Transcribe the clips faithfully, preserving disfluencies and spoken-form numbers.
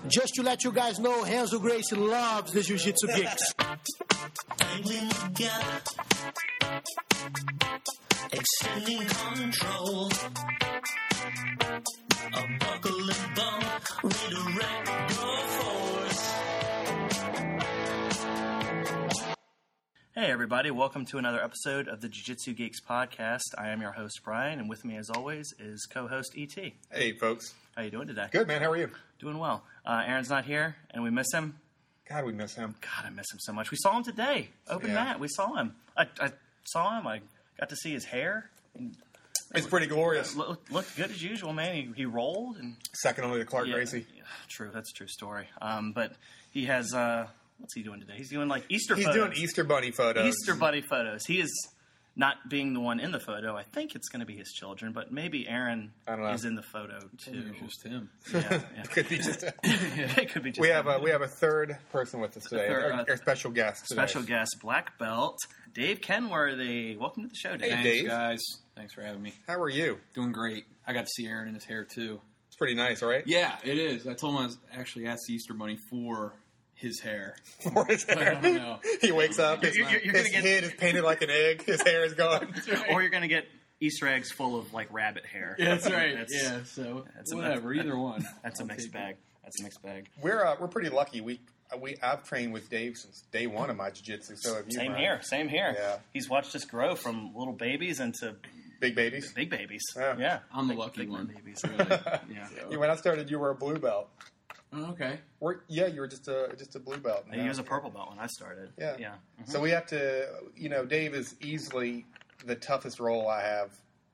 Just to let you guys know, Renzo Gracie loves the Jiu-Jitsu Geeks. Extending control. A buckle and bump. Redirect your force. Hey everybody, welcome to another episode of the Jiu-Jitsu Geeks podcast. I am your host Brian, and with me as always is co-host E T. Hey folks. How you doing today? Good, man. How are you? Doing well. Uh, Aaron's not here, and we miss him. God, we miss him. God, I miss him so much. We saw him today. Open Yeah. mat. We saw him. I, I saw him. I got to see his hair. It's pretty glorious. Look, looked good as usual, man. He, he rolled. and Second only to Clark yeah, Gracie. yeah, true. That's a true story. Um, but he has... Uh, what's he doing today? He's doing like Easter He's photos. doing Easter Bunny photos. Easter Bunny photos. He is not being the one in the photo. I think it's going to be his children, but maybe Aaron I don't know. is in the photo too. Maybe it's just him. Yeah, yeah. It could be just. A, It could be just we have him. a we have a third person with us today. third, our, uh, our special guest. Today. special guest, black belt, Dave Kenworthy. Welcome to the show, Dave. Hey, Thanks, Dave. guys. Thanks for having me. How are you? Doing great. I got to see Aaron in his hair, too. It's pretty nice, right? Yeah, it is. I told him I was actually asked the Easter Bunny for his hair. For his But I hair. don't know. He wakes up. His, You're- you're- you're his gonna get- head is painted like an egg. His hair is gone. Or you're going to get Easter eggs full of like rabbit hair. Yeah, that's right. That's, yeah, so that's a- whatever. that's- either one. That's a I'll mixed take it. bag. That's a mixed bag. We're uh, we're pretty lucky. We we I've trained with Dave since day one of my jiu-jitsu. So have you? Same Brian. here. Same here. Yeah. He's watched us grow from little babies into Big babies. big babies. Yeah. Yeah. I'm the Big- lucky big one. Babies. Really. Yeah. You, when I started, you were a blue belt. Oh, okay. Or, yeah, you were just a just a blue belt. He was a purple belt when I started. Yeah. Yeah. Mhm. So we have to, you know, Dave is easily the toughest role I have.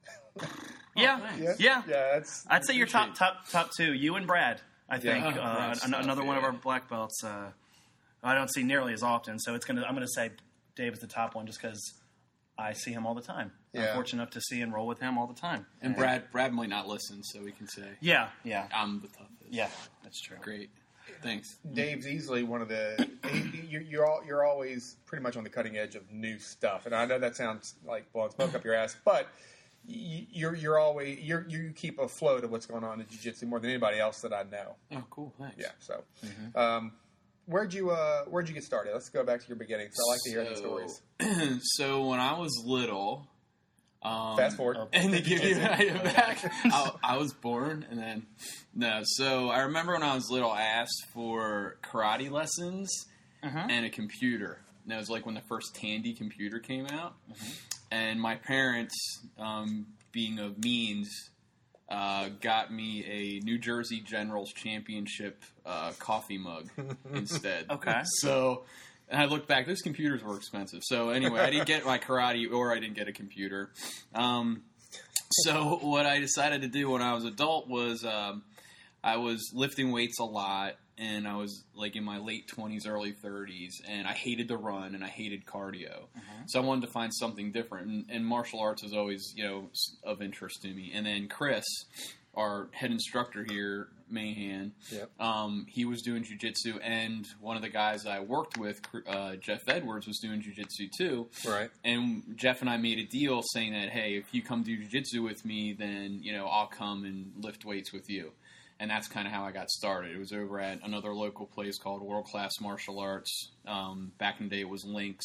Yeah. thanks. Yeah. Yeah, it's. I'd say you're top, top, top two. You and Brad, I think. Oh, uh, Brad's an- tough, another one of yeah. our black belts. Uh, I don't see nearly as often, so it's gonna. I'm gonna say Dave is the top one just because I see him all the time. Yeah. I'm fortunate enough to see and roll with him all the time. And Brad Brad might not listen, so we can say Yeah. Yeah. I'm the toughest. Yeah. That's true. Great. Thanks. Dave's easily one of the. he- You're you're, all, you're always pretty much on the cutting edge of new stuff, and I know that sounds like blowing smoke up your ass, but y- you're you're always you're you keep afloat of what's going on in jiu-jitsu more than anybody else that I know. Oh, cool. Thanks. Yeah. So, um, where'd you uh, where'd you get started? Let's go back to your beginnings. I like to hear the stories. So when I was little, um, Fast forward. Oh. and to give you back, I, I was born, and then no. So I remember when I was little, I asked for karate lessons and a computer. And that was like when the first Tandy computer came out, and my parents, um, being of means, uh, got me a New Jersey Generals Championship uh, coffee mug instead. Okay. So. And I look back, those computers were expensive. So anyway, I didn't get my karate or I didn't get a computer. Um, so what I decided to do when I was adult was um, I was lifting weights a lot, and I was like in my late twenties, early thirties, and I hated to run and I hated cardio. So I wanted to find something different, and, and martial arts was always, you know, s- of interest to me. And then Chris, our head instructor here, Mahan, Yep. um, he was doing jiu-jitsu, and one of the guys I worked with, uh, Jeff Edwards, was doing jiu-jitsu too. Right. And Jeff and I made a deal saying that, hey, if you come do jiu-jitsu with me, then, you know, I'll come and lift weights with you. And that's kind of how I got started. It was over at another local place called World Class Martial Arts. Um, back in the day, it was Lynx.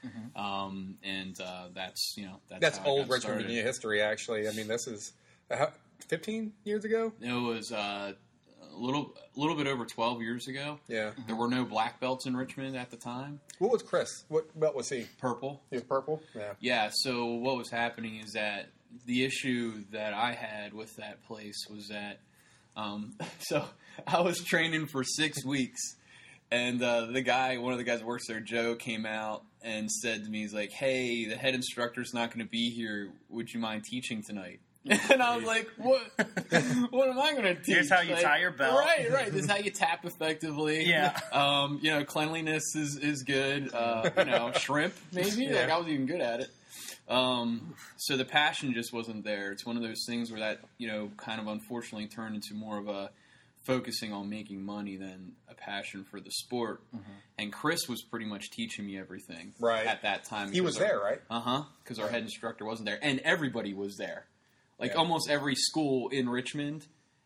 Um, and uh, that's, you know, that's, That's how I old got Richmond, started. Virginia history. Actually, I mean, this is uh, fifteen years ago. It was uh, a little, a little bit over twelve years ago. Yeah. There were no black belts in Richmond at the time. What was Chris? What belt was he? Purple. He was purple. Yeah. Yeah, so what was happening is that the issue that I had with that place was that, um, so I was training for six weeks, and uh, the guy, one of the guys who works there, Joe, came out and said to me, he's like, hey, the head instructor's not going to be here. Would you mind teaching tonight? And I was like, what What am I going to teach? Here's how you Like, tie your belt. Right, right. This is how you tap effectively. Yeah. Um, you know, cleanliness is, is good. Uh, you know, shrimp, maybe. Like, Yeah. I was even good at it. Um, so the passion just wasn't there. It's one of those things where that, you know, kind of unfortunately turned into more of a focusing on making money than a passion for the sport. Mm-hmm. And Chris was pretty much teaching me everything Right. at that time. He was there, right? Uh huh. Because our head instructor wasn't there, and everybody was there. Like Yeah. almost every school in Richmond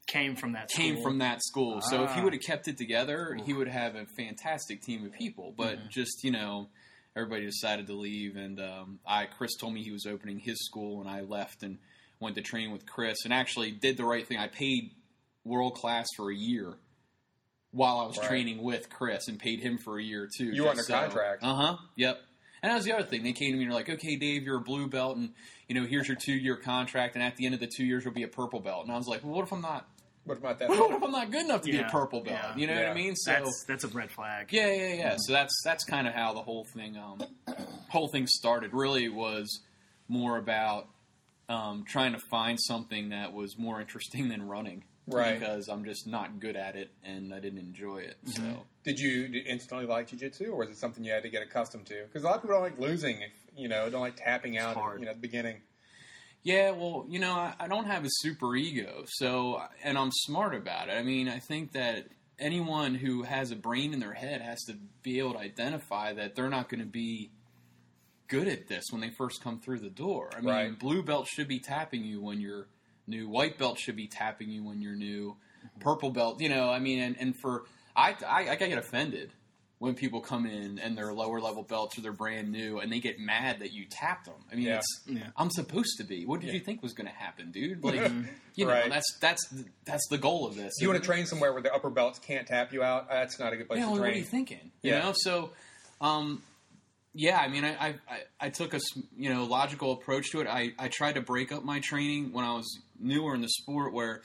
came from that came school. from that school. So if he Ah. would have kept it together, he would have a fantastic team of people. But Mm-hmm. just, you know, everybody decided to leave. And um, I Chris told me he was opening his school, and I left and went to train with Chris and actually did the right thing. I paid World Class for a year while I was Right. training with Chris and paid him for a year, too. You were under contract. Uh-huh, yep. And that was the other thing. They came to me and were like, okay, Dave, you're a blue belt, and, you know, here's your two-year contract, and at the end of the two years, you'll be a purple belt. And I was like, well, what if I'm not What about that? what if I'm not good enough to be Yeah, a purple belt? yeah. You know what Yeah. I mean? So That's that's a red flag. yeah, yeah, yeah. So that's that's kind of how the whole thing um, whole thing started. Really, it was more about um, trying to find something that was more interesting than running. Right. Because I'm just not good at it and I didn't enjoy it. So Did you did you instantly like jiu-jitsu, or was it something you had to get accustomed to? Because a lot of people don't like losing, if, you know, don't like tapping out hard. you know, at the beginning. yeah, well, you know, I, I don't have a super ego, so and I'm smart about it. I mean, I think that anyone who has a brain in their head has to be able to identify that they're not going to be good at this when they first come through the door. I mean, Right. blue belt should be tapping you when you're new. White belt should be tapping you when you're new. Purple belt, you know, I mean, and, and for I, I I get offended when people come in and they're lower level belts or they're brand new and they get mad that you tapped them. I mean, Yeah. it's Yeah. I'm supposed to be. What did Yeah. you think was going to happen, dude? Like, you know, Right. that's that's that's the goal of this. Do you want to train somewhere where the upper belts can't tap you out? That's not a good place Yeah, to well, train. what are you thinking? You Yeah. know, so, um, yeah, I mean, I, I, I- I took a s- you know logical approach to it. I, I tried to break up my training when I was newer in the sport, where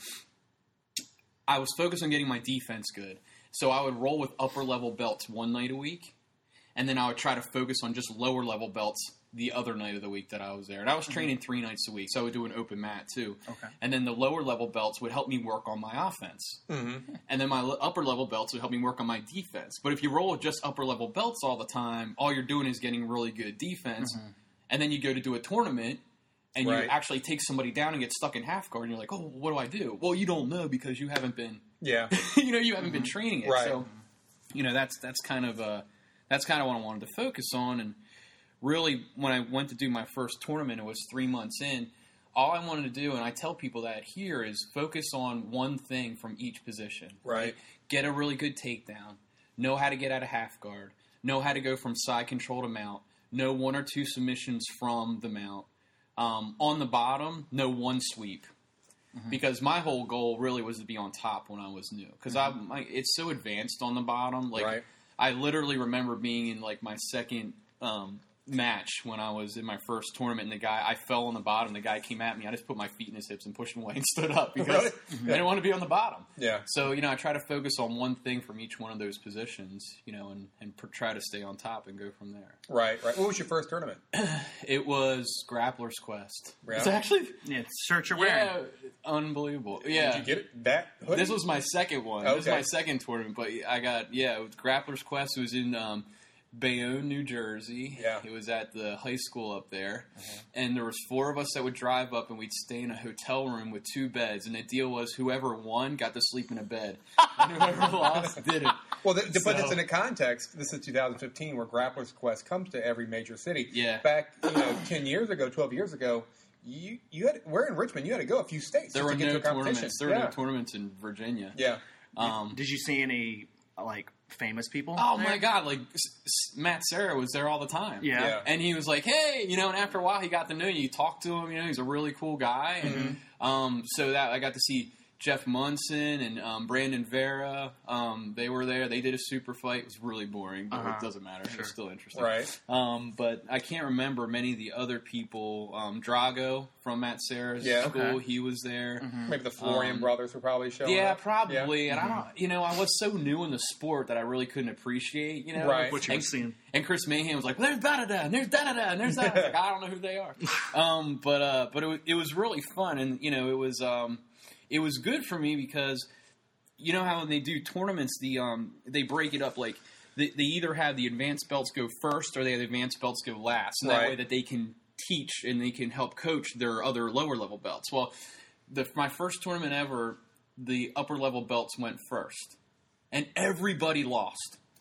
I was focused on getting my defense good. So I would roll with upper level belts one night a week, and then I would try to focus on just lower level belts the other night of the week that I was there. And I was training three nights a week, so I would do an open mat too. Okay. And then the lower level belts would help me work on my offense. Mm-hmm. And then my l- upper level belts would help me work on my defense. But if you roll with just upper level belts all the time, all you're doing is getting really good defense. And then you go to do a tournament and Right. you actually take somebody down and get stuck in half guard. And you're like, oh, what do I do? Well, you don't know because you haven't been, Yeah. you know, you haven't been training it. Right. So, you know, that's that's kind of uh, that's kind of what I wanted to focus on. And really, when I went to do my first tournament, it was three months in. All I wanted to do, and I tell people that here, is focus on one thing from each position. Right. Get a really good takedown. Know how to get out of half guard. Know how to go from side control to mount. Know one or two submissions from the mount. Um, on the bottom, know one sweep. Because my whole goal really was to be on top when I was new. Because I, my, it's so advanced on the bottom. Like Right. I literally remember being in like my second um, match when I was in my first tournament, and the guy I fell on the bottom. The guy came at me. I just put my feet in his hips and pushed him away and stood up because Really? I didn't want to be on the bottom. Yeah. So you know, I try to focus on one thing from each one of those positions. You know, and and pr- try to stay on top and go from there. Right. Right. What was your first tournament? It was Grappler's Quest. Yeah. It's actually Yeah, it's shirt you're wearing. yeah, unbelievable. Yeah. Did you get it? That hoodie? This was my second one. This was Okay. my second tournament, but I got yeah. With Grappler's Quest, it was in um, Bayonne, New Jersey. Yeah. It was at the high school up there, and there was four of us that would drive up, and we'd stay in a hotel room with two beds. And the deal was, whoever won got to sleep in a bed, and whoever lost didn't. Well, the, to put So- this in a context, this is two thousand fifteen, where Grappler's Quest comes to every major city. Yeah. Back, you know, ten years ago, twelve years ago, you you had we're in Richmond. You had to go a few states There just were to get no to a competition. tournaments. There were yeah. no tournaments in Virginia. Yeah. Um, Did you see any like famous people? Oh there? my God! Like S- S- Matt Serra was there all the time. Yeah. Yeah. And he was like, "Hey, you know." And after a while, he got to know you. You talked to him. You know, he's a really cool guy. And um, so that I got to see Jeff Munson and um, Brandon Vera. Um, they were there. They did a super fight. It was really boring, but Uh-huh. it doesn't matter. It was still interesting. Right. Um, but I can't remember many of the other people. Um, Drago from Matt Serra's Yeah. school. Okay. He was there. Maybe the Florian Um, brothers were probably showing Yeah, up. probably. And I don't, you know, I was so new in the sport that I really couldn't appreciate, you know, Right. What you and, were seeing. and Chris Mahan was like, well, "There's da da da, and there's da da da, and there's that." I was like, I don't know who they are. Um, but uh, but it was, it was really fun, and you know, it was um, it was good for me because you know how when they do tournaments, the um, they break it up like. They, they either have the advanced belts go first or they have the advanced belts go last. And that Right. way that they can teach and they can help coach their other lower level belts. Well, the, my first tournament ever, the upper level belts went first. And everybody lost.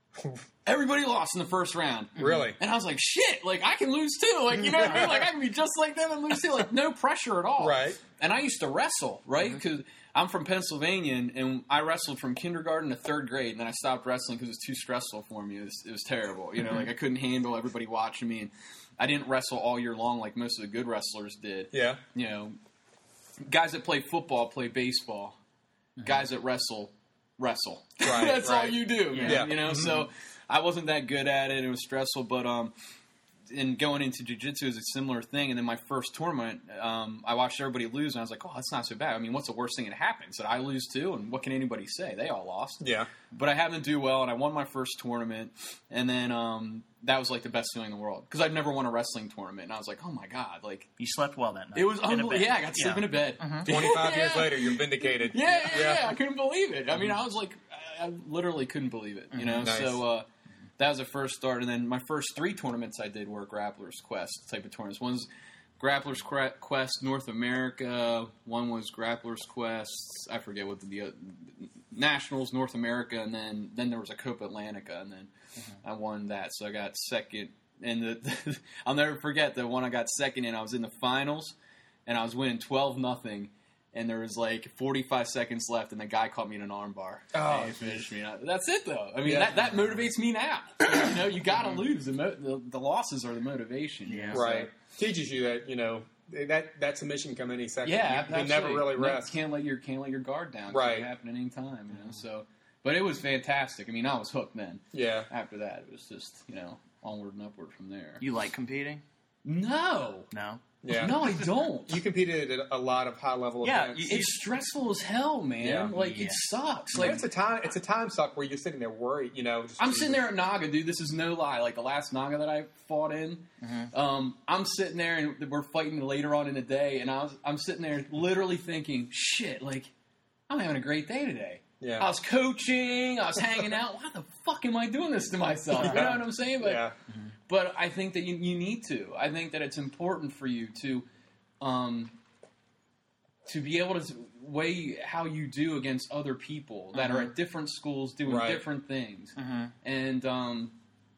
Everybody lost in the first round. Really? And I was like, shit, like, I can lose too. Like, you know what I mean? Like, I can be just like them and lose too. Like, no pressure at all. Right. And I used to wrestle, right? Because Mm-hmm. I'm from Pennsylvania, and, and I wrestled from kindergarten to third grade, and then I stopped wrestling because it was too stressful for me. It was, it was terrible. You know, like, I couldn't handle everybody watching me, and I didn't wrestle all year long like most of the good wrestlers did. Yeah. You know, guys that play football play baseball. Guys that wrestle, wrestle. Right, That's all right. you do, man. Yeah. You know, so I wasn't that good at it. It was stressful, but um, in going into jiu-jitsu is a similar thing. And then my first tournament, um, I watched everybody lose, and I was like, oh, that's not so bad. I mean, what's the worst thing that happens? Did I lose too? And what can anybody say? They all lost. Yeah. But I happened to do well, and I won my first tournament, and then um, that was like the best feeling in the world because I'd never won a wrestling tournament, and I was like, oh my god, like You slept well that night. it was In a unbelievable. bed. Yeah, I got to sleep in a bed. twenty-five years Yeah. later, you're vindicated. Yeah, yeah, yeah, I couldn't believe it. I mean, I was like, I I literally couldn't believe it. You know, Nice. so uh, that was the first start, and then my first three tournaments I did were Grappler's Quest type of tournaments. One's Grappler's Qu- Quest North America. One was Grappler's Quest. I forget what the, the uh, Nationals North America, and then then there was a Copa Atlantica, and then I won that. So I got second. And the, I'll never forget the one I got second in. I was in the finals, and I was winning twelve nothing. And there was like forty-five seconds left, and the guy caught me in an armbar. Oh, and he finished me. That's it, though. I mean, Yeah. that, that motivates me now. You know, you got to lose. The, mo- the the losses are the motivation. you Yeah. know, so- Right. Teaches you that, you know, that that submission can come any second. Yeah, You can absolutely. never really No, rest. Can't let your can't let your guard down. Right. It can happen at any time. You know. So, but it was fantastic. I mean, I was hooked then. Yeah. After that, it was just you know onward and upward from there. You like competing? No, No. Yeah. no, I don't. You competed at a lot of high level Yeah, events. you- It's stressful as hell, man. Yeah. Like Yeah. it sucks. Like, Like it's a time. It's a time suck where you're sitting there worried. You know, just I'm sitting there at Naga, dude. This is no lie. Like the last Naga that I fought in, um, I'm sitting there and we're fighting later on in the day, and I was I'm sitting there literally thinking, shit, like I'm having a great day today. Yeah. I was coaching, I was hanging out. Why the fuck am I doing this to myself? You know what I'm saying? But Yeah. but I think that you, you need to. I think that it's important for you to, um, to be able to weigh how you do against other people that are at different schools doing Right. different things, and um,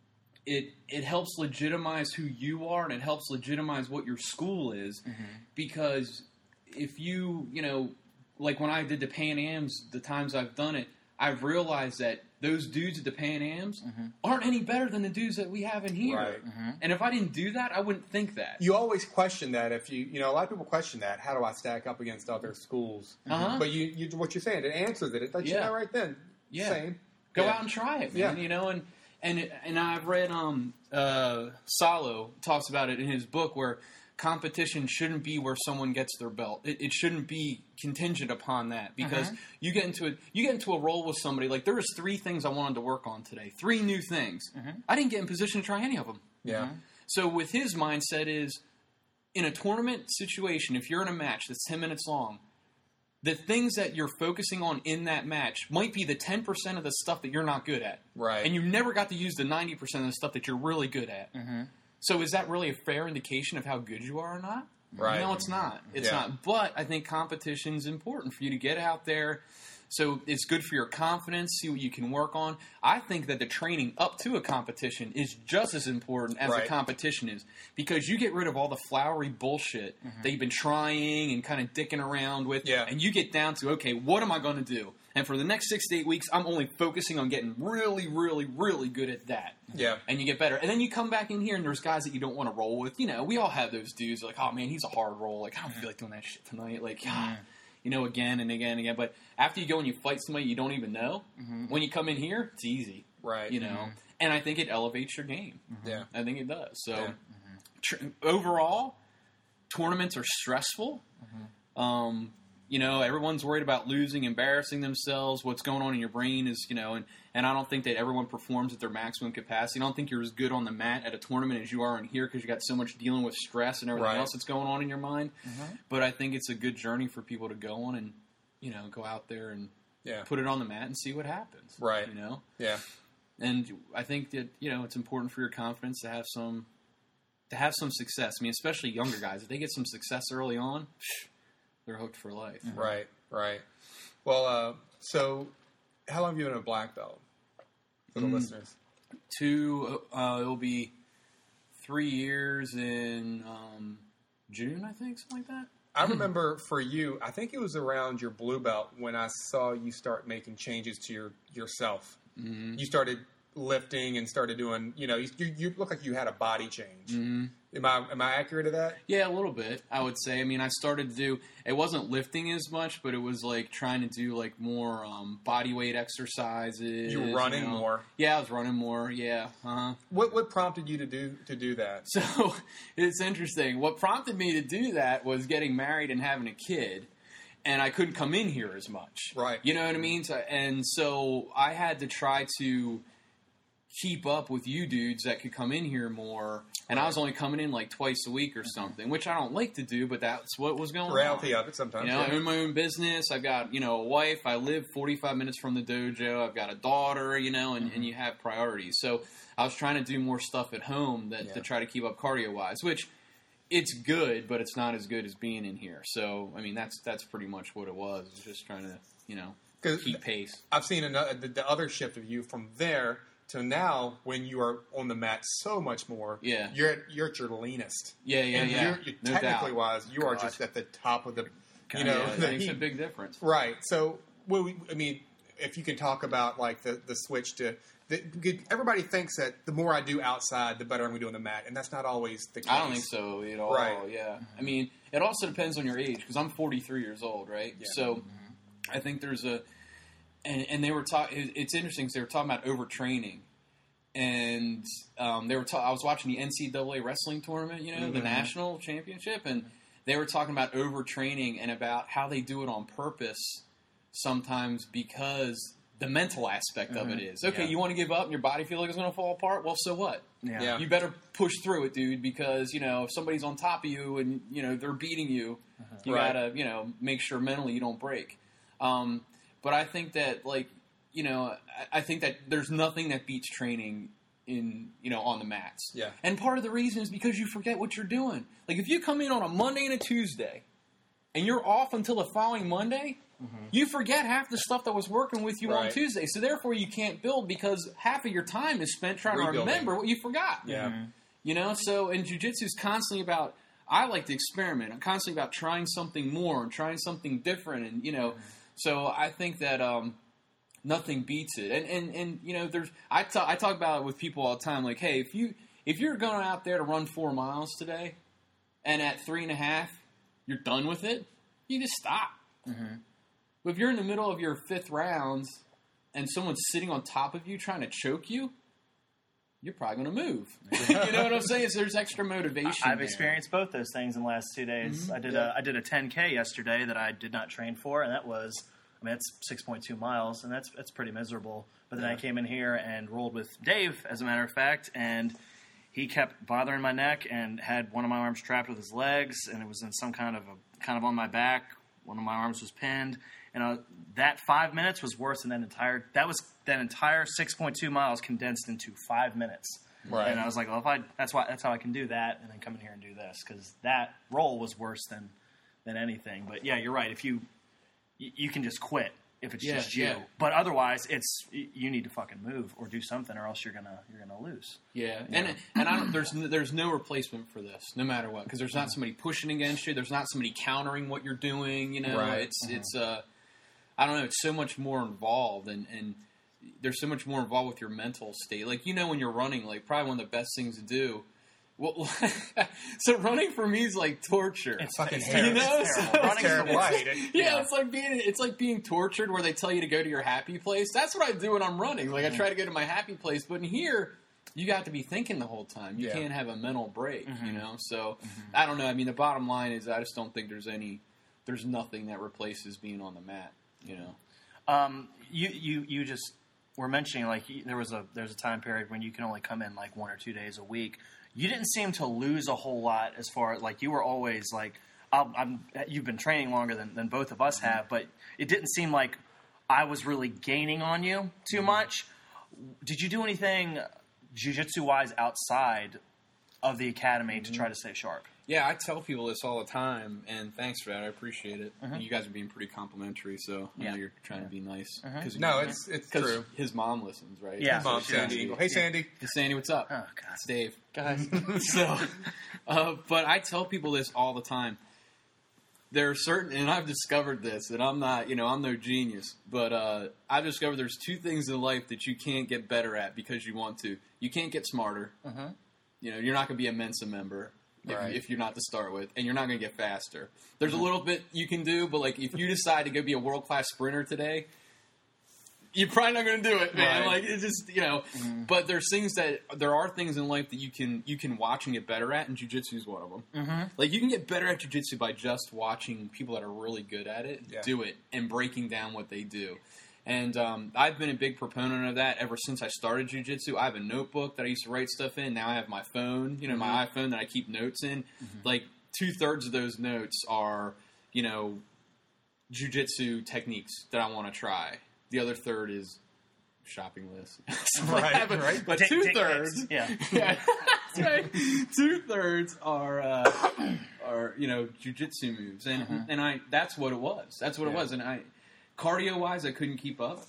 it it helps legitimize who you are, and it helps legitimize what your school is, because if you you know, like when I did the Pan Ams, the times I've done it, I've realized that those dudes at the Pan Ams aren't any better than the dudes that we have in here. Right. And if I didn't do that, I wouldn't think that. You always question that if you, you know, a lot of people question that. How do I stack up against other schools? Uh-huh. But you, you, what you're saying, it answers it. It lets you Yeah. know right then. Yeah. Same. Go Yeah. out and try it, man. Yeah. You know, and and and I've read um uh Salo talks about it in his book where competition shouldn't be where someone gets their belt. It, it shouldn't be contingent upon that because you get into a you get into a role with somebody. Like there was three things I wanted to work on today, three new things. I didn't get in position to try any of them. Yeah. So with his mindset is, in a tournament situation, if you're in a match that's ten minutes long, the things that you're focusing on in that match might be the ten percent of the stuff that you're not good at. Right. And you never got to use the ninety percent of the stuff that you're really good at. Mm-hmm. So is that really a fair indication of how good you are or not? Right. No, it's not. It's Yeah. not. But I think competition is important for you to get out there. So it's good for your confidence, see what you can work on. I think that the training up to a competition is just as important as Right. the competition is. Because you get rid of all the flowery bullshit that you've been trying and kind of dicking around with. Yeah. And you get down to, okay, what am I going to do? And for the next six to eight weeks, I'm only focusing on getting really, really, really good at that. Yeah. And you get better. And then you come back in here and there's guys that you don't want to roll with. You know, we all have those dudes like, oh man, he's a hard roll. Like, I don't feel like doing that shit tonight. Like, ah, you know, again and again and again. But after you go and you fight somebody you don't even know, when you come in here, it's easy. Right. You know, and I think it elevates your game. Yeah. I think it does. So Yeah. tr- overall, tournaments are stressful. Um, you know, everyone's worried about losing, embarrassing themselves. What's going on in your brain is, you know, and, and I don't think that everyone performs at their maximum capacity. I don't think you're as good on the mat at a tournament as you are in here because you got so much dealing with stress and everything Right. else that's going on in your mind. But I think it's a good journey for people to go on and, you know, go out there and Yeah. put it on the mat and see what happens. Right. You know? Yeah. And I think that, you know, it's important for your confidence to have some to have some success. I mean, especially younger guys. If they get some success early on, they're hooked for life. Right. Right. Well, uh, so how long have you been a black belt for the listeners? two. Uh, it'll be three years in um, June, I think, something like that. I remember for you, I think it was around your blue belt when I saw you start making changes to your yourself. Mm-hmm. You started lifting and started doing, you know, you, you look like you had a body change. Mm-hmm. Am I am I accurate to that? Yeah, a little bit, I would say. I mean, I started to do, it wasn't lifting as much, but it was like trying to do like more um, body weight exercises. You were running you know. more. Yeah, I was running more. Yeah. Uh-huh. What what prompted you to do to do that? So it's interesting. What prompted me to do that was getting married and having a kid. And I couldn't come in here as much. Right. You know what I mean? So, and so I had to try to keep up with you dudes that could come in here more. And I was only coming in like twice a week or something, which I don't like to do, but that's what was going on. Reality of it sometimes. You know, yeah. I own my own business. I've got, you know, a wife. I live forty-five minutes from the dojo. I've got a daughter, you know, and, mm-hmm. and you have priorities. So I was trying to do more stuff at home that yeah. to try to keep up cardio-wise, which it's good, but it's not as good as being in here. So, I mean, that's that's pretty much what it was. It was just trying to, you know, keep pace. I've seen another, the, the other shift of you from there to now when you are on the mat so much more. Yeah. You're at, you're at your leanest. Yeah, yeah, and yeah. You're, you're no technically doubt. wise, you are God. just at the top of the, you God, know. yeah, the it makes heat. a big difference. Right. So, well, we, I mean, if you can talk about like the, the switch to, the, everybody thinks that the more I do outside, the better I'm going to do on the mat, and that's not always the case. I don't think so at all. Right. Yeah. I mean, it also depends on your age because I'm forty-three years old, right? Yeah. So mm-hmm. I think there's a, and, and they were talking. It's interesting because they were talking about overtraining, and um, they were. Ta- I was watching the N C double A wrestling tournament, you know, mm-hmm. the national championship, and they were talking about overtraining and about how they do it on purpose sometimes because the mental aspect mm-hmm. of it is okay. Yeah. You want to give up and your body feels like it's going to fall apart. Well, so what? Yeah. Yeah. You better push through it, dude, because, you know, if somebody's on top of you and, you know, they're beating you, uh-huh. you right. gotta, you know, make sure mentally you don't break. Um, but I think that, like, you know, I, I think that there's nothing that beats training in, you know, on the mats. Yeah. And part of the reason is because you forget what you're doing. Like, if you come in on a Monday and a Tuesday and you're off until the following Monday, mm-hmm. you forget half the stuff that was working with you right. on Tuesday. So therefore you can't build because half of your time is spent trying Rebuilding. to remember what you forgot. Yeah. Mm-hmm. You know, so and jiu-jitsu is constantly about, I like to experiment. I'm constantly about trying something more and trying something different. And, you know, mm-hmm. so I think that um, nothing beats it. And, and, and you know, there's I talk, I talk about it with people all the time. Like, hey, if, you, if you're going out there to run four miles today and at three and a half you're done with it, you just stop. Mm-hmm. But if you're in the middle of your fifth rounds and someone's sitting on top of you trying to choke you, you're probably going to move. You know what I'm saying? So there's extra motivation. I've there. experienced both those things in the last two days. Mm-hmm. I did Yeah. a I did a ten K yesterday that I did not train for, and that was, I mean, that's six point two miles, and that's that's pretty miserable. But then Yeah. I came in here and rolled with Dave, as a matter of fact, and he kept bothering my neck and had one of my arms trapped with his legs, and it was in some kind of a kind of on my back. One of my arms was pinned. And uh, that five minutes was worse than that entire. That was that entire six point two miles condensed into five minutes. Right. And I was like, well, if I that's why that's how I can do that, and then come in here and do this because that roll was worse than than anything. But yeah, you're right. If you you, you can just quit if it's Yeah, just you, yeah. but otherwise, it's you need to fucking move or do something, or else you're gonna you're gonna lose. Yeah, and and I don't, there's n- there's no replacement for this, no matter what, because there's not somebody pushing against you. There's not somebody countering what you're doing. You know, Right. it's it's uh, I don't know. It's so much more involved, and and there's so much more involved with your mental state. Like, you know, when you're running, like probably one of the best things to do. Well, so running for me is like torture. It's fucking it's terrible. You know, It's so- terrible. Running terrible. is- I hate it. Yeah, Yeah. it's like being it's like being tortured where they tell you to go to your happy place. That's what I do when I'm running. Like, I try to go to my happy place, but in here you got to be thinking the whole time. You Yeah. can't have a mental break, Mm-hmm. you know. So I don't know. I mean, the bottom line is I just don't think there's any there's nothing that replaces being on the mat, you know. Um, you, you, you just were mentioning like you- there was a there's a time period when you can only come in like one or two days a week. You didn't seem to lose a whole lot as far as like you were always like I'm, I'm you've been training longer than, than both of us have, but it didn't seem like I was really gaining on you too much. Did you do anything jiu-jitsu wise outside of the academy to try to stay sharp? Yeah, I tell people this all the time, and thanks for that. I appreciate it. You guys are being pretty complimentary, so I Yeah. know you're trying to be nice. Cause No, it's it's Because true. his mom listens, right? Yeah. Mom, Sure. Sandy Eagle. Hey, Sandy. Hey, Sandy, what's up? Oh, God. It's Dave. Guys. so, uh, but I tell people this all the time. There are certain, and I've discovered this, and I'm not, you know, I'm no genius, but uh, I've discovered there's two things in life that you can't get better at because you want to. You can't get smarter. Uh-huh. You know, you're not going to be a Mensa member if, Right. if you're not to start with, and you're not going to get faster. There's a little bit you can do, but like if you decide to go be a world class sprinter today, you're probably not going to do it, man. Right. Like it's just, you know. But there's things that there are things in life that you can you can watch and get better at, and jiu-jitsu is one of them. Mm-hmm. Like you can get better at jiu-jitsu by just watching people that are really good at it Yeah. do it and breaking down what they do. And um, I've been a big proponent of that ever since I started jiu-jitsu. I have a notebook that I used to write stuff in. Now I have my phone, you know, my iPhone that I keep notes in. Like two-thirds of those notes are, you know, jiu-jitsu techniques that I want to try. The other third is shopping list. So I Right, have a- right. But Dick- dick two-thirds... pics. Yeah. Yeah, that's right. Two-thirds are, uh, are you know, jiu-jitsu moves. And, and I that's what it was. That's what it Yeah. was. And I... Cardio-wise, I couldn't keep up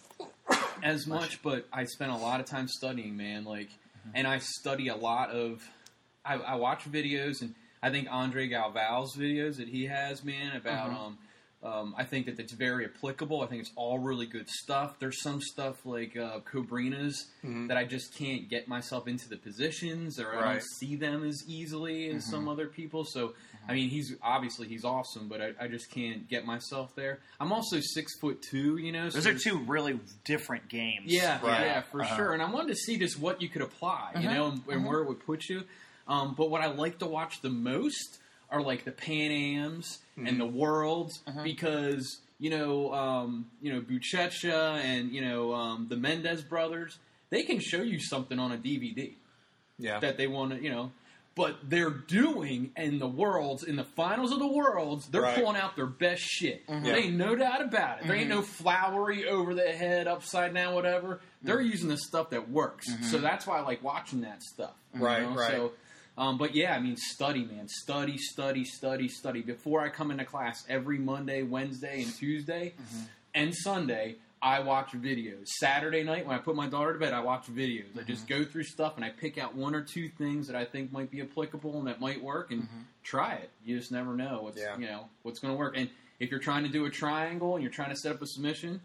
as much, but I spent a lot of time studying, man. Like, and I study a lot of. I, I watch videos, and I think Andre Galval's videos that he has, man, about. Um, um, I think that it's very applicable. I think it's all really good stuff. There's some stuff like uh, Cobrina's that I just can't get myself into the positions, or I Right. don't see them as easily as some other people. So. I mean, he's obviously he's awesome, but I, I just can't get myself there. I'm also six foot two, you know. So Those are there's- two really different games. Yeah, Right. yeah, for Uh-huh. sure. And I wanted to see just what you could apply, you know, and, and where it would put you. Um, but what I like to watch the most are like the Pan Ams and the Worlds because you know, um, you know, Buchecha and you know um, the Mendez brothers. They can show you something on a D V D Yeah. that they want to, you know. But they're doing in the Worlds, in the finals of the Worlds, they're Right. pulling out their best shit. Yeah. There ain't no doubt about it. There ain't no flowery over the head, upside down, whatever. They're using the stuff that works. So that's why I like watching that stuff. you Right, know? right. So, um, but yeah, I mean, study, man. Study, study, study, study. Before I come into class every Monday, Wednesday, and Tuesday, and Sunday, I watch videos. Saturday night, when I put my daughter to bed, I watch videos. I just go through stuff and I pick out one or two things that I think might be applicable and that might work, and try it. You just never know what's Yeah. you know what's going to work. And if you're trying to do a triangle and you're trying to set up a submission,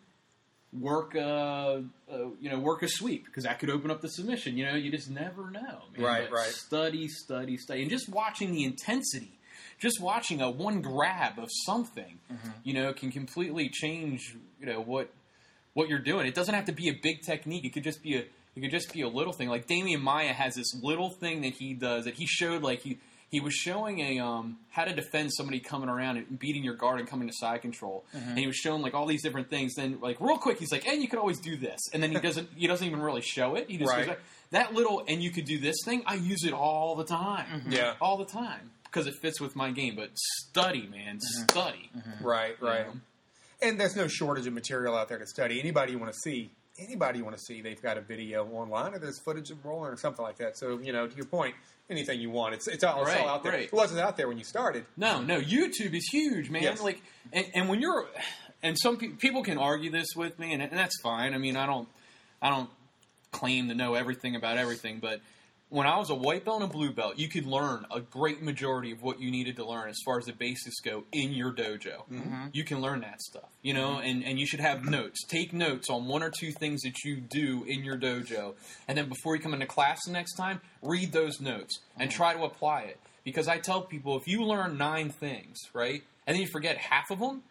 work uh, uh you know work a sweep because that could open up the submission. You know, you just never know. Man. Right, But right. Study, study, study, and just watching the intensity. Just watching a one grab of something, you know, can completely change. You know what. what you're doing. It doesn't have to be a big technique. It could just be a it could just be a little thing. Like Damian Maya has this little thing that he does that he showed like he he was showing a um how to defend somebody coming around and beating your guard and coming to side control. And he was showing like all these different things. Then like real quick he's like, and you could always do this. And then he doesn't he doesn't even really show it. He just Right. goes like that little and you could do this thing, I use it all the time. Yeah. All the time. Because it fits with my game. But study, man. Study. Right, right. know? And there's no shortage of material out there to study. Anybody you want to see, anybody you want to see, they've got a video online or there's footage of rolling or something like that. So, you know, to your point, anything you want, it's it's all, it's all Right, out there. right. It wasn't out there when you started. No, no, YouTube is huge, man. Yes. Like, and, and when you're, and some pe- people can argue this with me, and, and that's fine. I mean, I don't, I don't claim to know everything about everything, but when I was a white belt and a blue belt, you could learn a great majority of what you needed to learn as far as the basics go in your dojo. You can learn that stuff, you know, and, and you should have notes. Take notes on one or two things that you do in your dojo. And then before you come into class the next time, read those notes and try to apply it. Because I tell people, if you learn nine things, right, and then you forget half of them,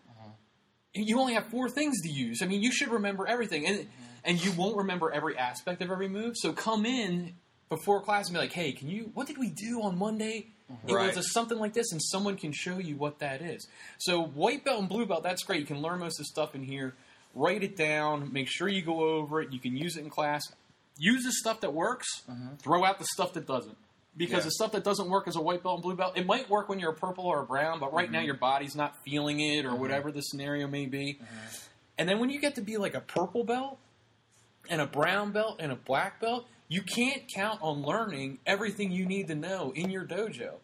you only have four things to use. I mean, you should remember everything. And, and you won't remember every aspect of every move. So come in before class and be like, hey, can you, what did we do on Monday? It Right. was a something like this, and someone can show you what that is. So white belt and blue belt, that's great. You can learn most of the stuff in here. Write it down. Make sure you go over it. You can use it in class. Use the stuff that works. Throw out the stuff that doesn't. Because Yeah. the stuff that doesn't work as a white belt and blue belt, it might work when you're a purple or a brown, but right now your body's not feeling it or whatever the scenario may be. And then when you get to be like a purple belt and a brown belt and a black belt, you can't count on learning everything you need to know in your dojo.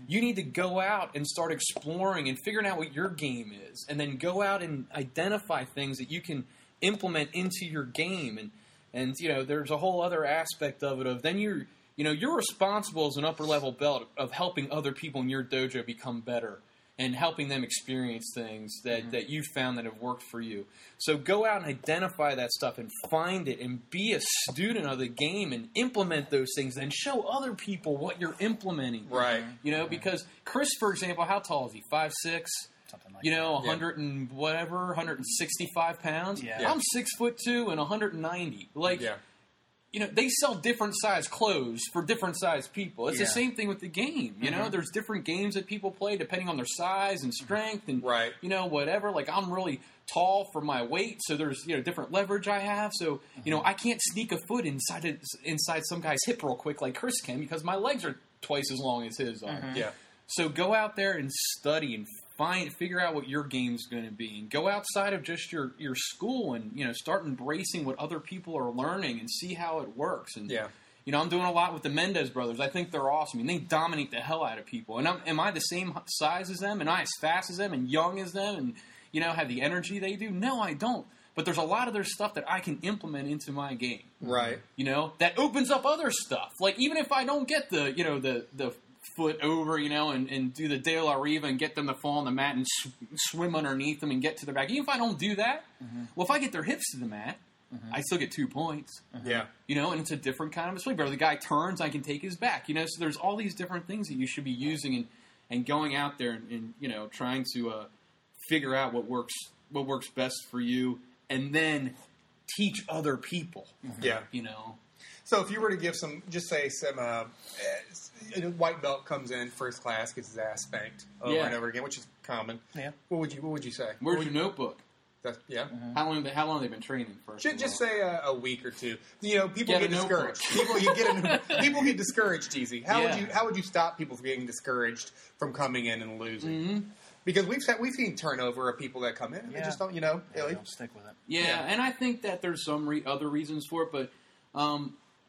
You need to go out and start exploring and figuring out what your game is, and then go out and identify things that you can implement into your game. And and you know, there's a whole other aspect of it of then you're you know you're responsible as an upper level belt of helping other people in your dojo become better and helping them experience things that, mm-hmm. that you found that have worked for you. So go out and identify that stuff and find it and be a student of the game and implement those things and show other people what you're implementing. Right. You know, because Chris, for example, how tall is he? five six? Something like you know, that. one hundred yeah. and whatever, one hundred sixty-five pounds. Yeah. I'm six foot two and one hundred ninety. Like, Yeah. you know, they sell different size clothes for different size people. It's Yeah. the same thing with the game. You know, Mm-hmm. there's different games that people play depending on their size and strength and, Right. you know, whatever. Like, I'm really tall for my weight, so there's, you know, different leverage I have. So, you know, I can't sneak a foot inside a, inside some guy's hip real quick like Chris can because my legs are twice as long as his are. Yeah. So go out there and study and find, figure out what your game's going to be, and go outside of just your, your school and, you know, start embracing what other people are learning and see how it works. And, Yeah. you know, I'm doing a lot with the Mendez brothers. I think they're awesome. I mean, they dominate the hell out of people. And I'm, am I the same size as them? Am I as fast as them and young as them and, you know, have the energy they do? No, I don't. But there's a lot of their stuff that I can implement into my game. Right. You know, that opens up other stuff. Like, even if I don't get the, you know, the, the foot over, you know, and, and do the De La Riva and get them to fall on the mat and sw- swim underneath them and get to their back. Even if I don't do that, mm-hmm. well, if I get their hips to the mat, mm-hmm. I still get two points. Mm-hmm. Yeah. You know, and it's a different kind of a sweep. Or the guy turns, I can take his back. You know, so there's all these different things that you should be using and, and going out there and, and, you know, trying to uh, figure out what works what works best for you and then teach other people. Yeah. You know. So if you were to give some, just say some, uh, a white belt comes in first class, gets his ass spanked over Yeah. and over again, which is common. Yeah. What would you What would you say? Where's What your would you- notebook? That's, yeah. How long? How long have they been training first? Just, of just all? say a, a week or two. You know, people Get get, a notebook. discouraged. People you get a, people get discouraged easy. How would Yeah. you How would you stop people from getting discouraged from coming in and losing? Mm-hmm. Because we've had, we've seen turnover of people that come in and they Yeah. just don't. You know, Yeah, really. don't stick with it. Yeah, Yeah. and I think that there's some re- other reasons for it, but um,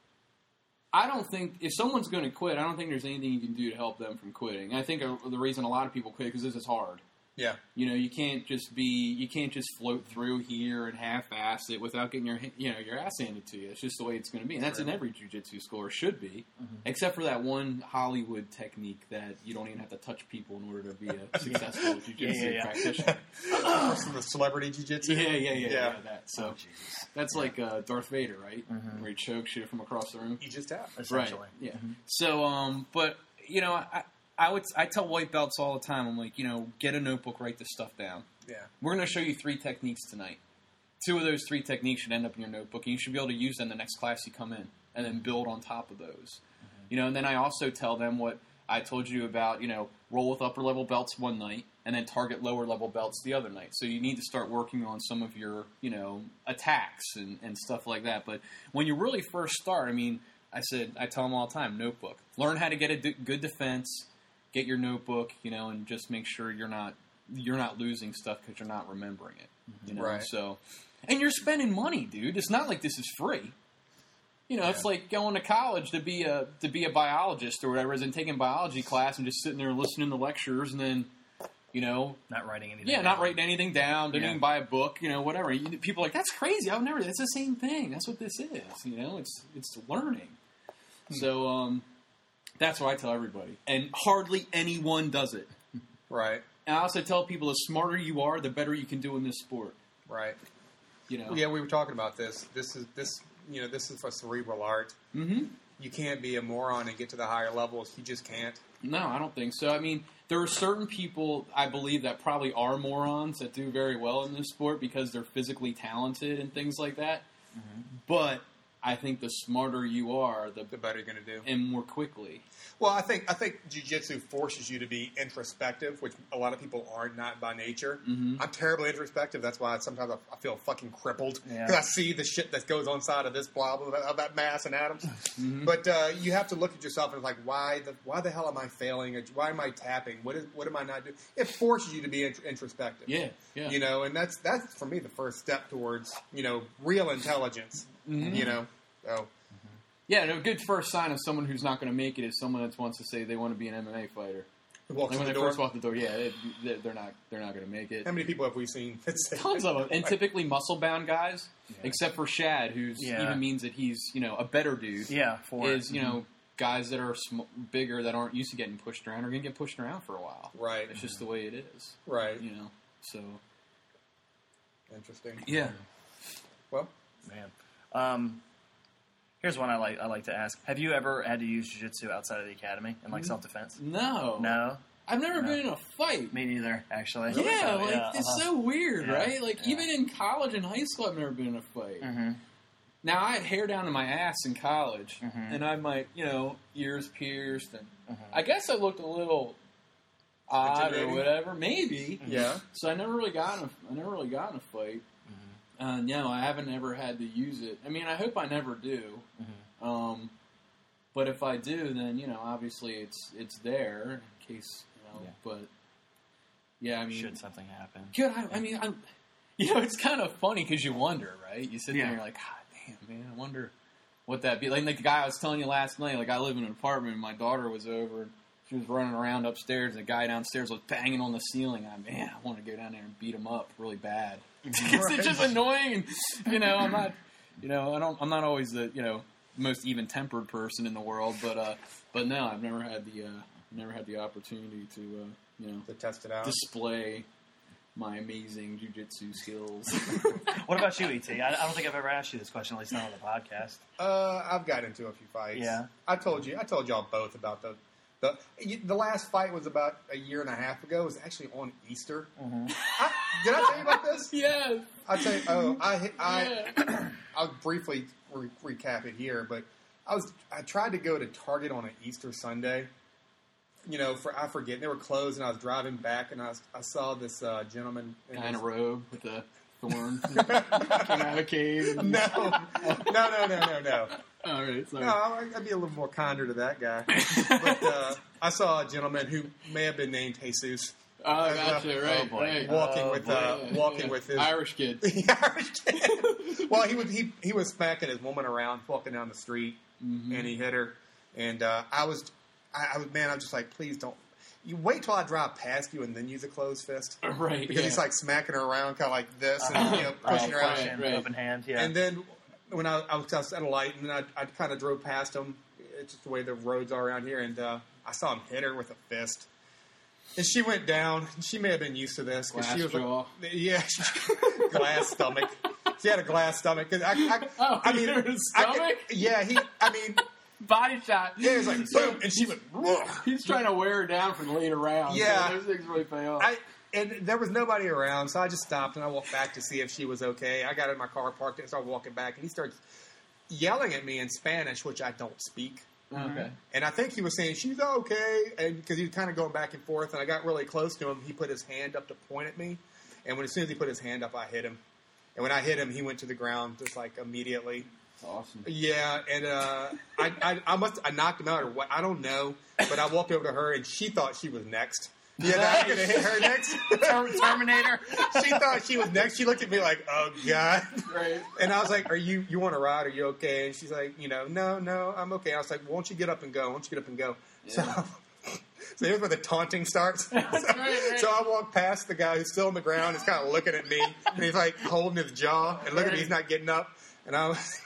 I don't think if someone's going to quit, I don't think there's anything you can do to help them from quitting. I think uh, the reason a lot of people quit because this is hard. Yeah. You know, you can't just be, you can't just float through here and half-ass it without getting your, you know, your ass handed to you. It's just the way it's going to be, and that's in every jiu-jitsu school, or should be, Mm-hmm. except for that one Hollywood technique that you don't even have to touch people in order to be a successful jiu-jitsu Yeah, yeah, yeah. practitioner. Some of the celebrity jiu-jitsu. Yeah, yeah, yeah, yeah, Yeah. that. So that's like uh, Darth Vader, right? Mm-hmm. Where he chokes you from across the room. You just have. Right. Essentially. Yeah. So, um, but you know, I, I would I tell white belts all the time. I'm like, you know, get a notebook, write this stuff down. Yeah. We're going to show you three techniques tonight. Two of those three techniques should end up in your notebook, and you should be able to use them the next class you come in, and then build on top of those. Mm-hmm. You know, and then I also tell them what I told you about. You know, roll with upper level belts one night, and then target lower level belts the other night. So you need to start working on some of your, you know, attacks and, and stuff like that. But when you really first start, I mean, I said I tell them all the time, notebook. Learn how to get a d- good defense. Get your notebook, you know, and just make sure you're not you're not losing stuff because you're not remembering it. You know, Right. so and you're spending money, dude. It's not like this is free. You know, it's like going to college to be a to be a biologist or whatever, and taking biology class and just sitting there listening to lectures and then, you know, Not writing anything. yeah, not down. writing anything down, didn't Yeah. even buy a book, you know, whatever. You, people are like, that's crazy. I've never. It's the same thing. That's what this is. You know, it's it's learning. So um, that's what I tell everybody, and hardly anyone does it. Right. And I also tell people, the smarter you are, the better you can do in this sport. Right. You know. Yeah, we were talking about this. This is this. You know, this is a cerebral art. Mm-hmm. You can't be a moron and get to the higher levels. You just can't. No, I don't think so. I mean, there are certain people, I believe, that probably are morons that do very well in this sport because they're physically talented and things like that. Mm-hmm. But I think the smarter you are, the, The better you're going to do. and more quickly. Well, I think I think jiu-jitsu forces you to be introspective, which a lot of people are not by nature. Mhm. I'm terribly introspective. That's why sometimes I, I feel fucking crippled Yeah. because I see the shit that goes on side of this blob of, of that mass and atoms. Mm-hmm. But uh, you have to look at yourself and like, why the why the hell am I failing? Why am I tapping? What is what am I not doing? It forces you to be int- introspective. Yeah, yeah. You know, and that's that's for me the first step towards you know real intelligence. Mm-hmm. You know, so. Yeah, and a good first sign of someone who's not going to make it is someone that wants to say they want to be an M M A fighter. Walk And when through they the door. first walk the door, yeah, they, they're not they're not going to make it. How many people have we seen? that say- Tons of them, and typically muscle-bound guys, Yeah. except for Shad, who's Yeah. even means that he's you know a better dude. Yeah, for is you know guys that are sm- bigger that aren't used to getting pushed around are going to get pushed around for a while. Right. It's just the way it is. Right. You know. So Interesting. yeah. Well, man. Um, here's one I like. I like to ask: have you ever had to use jiu-jitsu outside of the academy in like Mm-hmm. self-defense? No. No, I've never No. been in a fight. me neither. Actually, Yeah, So, like yeah, it's uh-huh. so weird, Yeah. right? Like Yeah. even in college and high school, I've never been in a fight. Mm-hmm. Now I had hair down to my ass in college, Mhm. and I had my you know ears pierced, and Mhm. I guess I looked a little odd or Intimidating? whatever, maybe. yeah. So I never really got in a, I never really got in a fight. Uh, no, I haven't ever had to use it. I mean, I hope I never do. Mhm. Um, but if I do, then you know, obviously it's it's there in case you know. Yeah. But yeah, I mean, Should something happen? good. I, I mean, I, you know, it's kind of funny because you wonder, right? You sit there Yeah. and you're like, God damn, man, I wonder what that be like. Like the guy I was telling you last night. Like I live in an apartment, and my daughter was over. And she was running around upstairs, and the guy downstairs was banging on the ceiling. I man, I want to go down there and beat him up really bad. Because it's just annoying, and you know, I'm not, you know, I don't, I'm not always the, you know, most even-tempered person in the world, but, uh, but no, I've never had the, uh, never had the opportunity to, uh, you know, To test it out. display my amazing jujitsu skills. What about you, E T? I, I don't think I've ever asked you this question, at least not on the podcast. Uh, I've got into a few fights. Yeah. I told you. I told y'all both about the the the last fight was about a year and a half ago. It was actually on Easter. Mm-hmm. I, did I tell you about this? Yes. I tell you. Oh, I I I'll briefly re- recap it here, but I was I tried to go to Target on an Easter Sunday. You know, for I forget they were closed, and I was driving back, and I was, I saw this uh, gentleman in Guy in a this- robe with a thorn. Came out of a cave. No, no, no, no, no, no. All right, sorry. No, I'd be a little more kinder to that guy. But uh, I saw a gentleman who may have been named Jesus Oh, gotcha, right, Oh, boy. right. walking Oh, with boy. uh, walking Yeah. with his Irish kid. the Irish kid. Well, he was he he was smacking his woman around, walking down the street, Mhm. and he hit her. And uh, I was, I, I was, man, I'm just like, please don't. You wait till I drive past you and then use a closed fist Right, because yeah. he's like smacking her around, kind of like this, and Uh-huh. you know, pushing her out. right, right. Open hand, yeah. And then when I, I, was, I was at a light, and then I, I kind of drove past him. It's just the way the roads are around here, and uh, I saw him hit her with a fist. And she went down. She may have been used to this. 'cause Glass she was jaw. Like, yeah, glass stomach. She had a glass stomach. 'Cause I, I, Oh, I mean, her I could- stomach? yeah, he. I mean, Body shot. yeah, it was like boom, and she went. "Ugh." He's trying to wear her down for the later round. Yeah. So those things really pay off. I and there was nobody around, so I just stopped and I walked back to see if she was okay. I got in my car, parked it, and started walking back, and he starts yelling at me in Spanish, which I don't speak. okay. And I think he was saying, she's okay, and because he was kind of going back and forth, and I got really close to him, he put his hand up to point at me, and when as soon as he put his hand up, I hit him. And when I hit him, he went to the ground just like immediately. That's awesome. Yeah, and uh, I, I, I must, I knocked him out or what? I don't know, but I walked over to her, and she thought she was next. Yeah, that I could have hit her next. Terminator. She thought she was next. She looked at me like, "Oh God!" Right. And I was like, "Are you? You want to ride? Are you okay?" And she's like, "You know, no, no, I'm okay." I was like, "Why don't you get up and go? Why don't you get up and go?" So, so here's where the taunting starts. So, right, right. so I walk past the guy who's still on the ground. He's kind of looking at me, and he's like holding his jaw, and look at me, he's not getting up. And I was,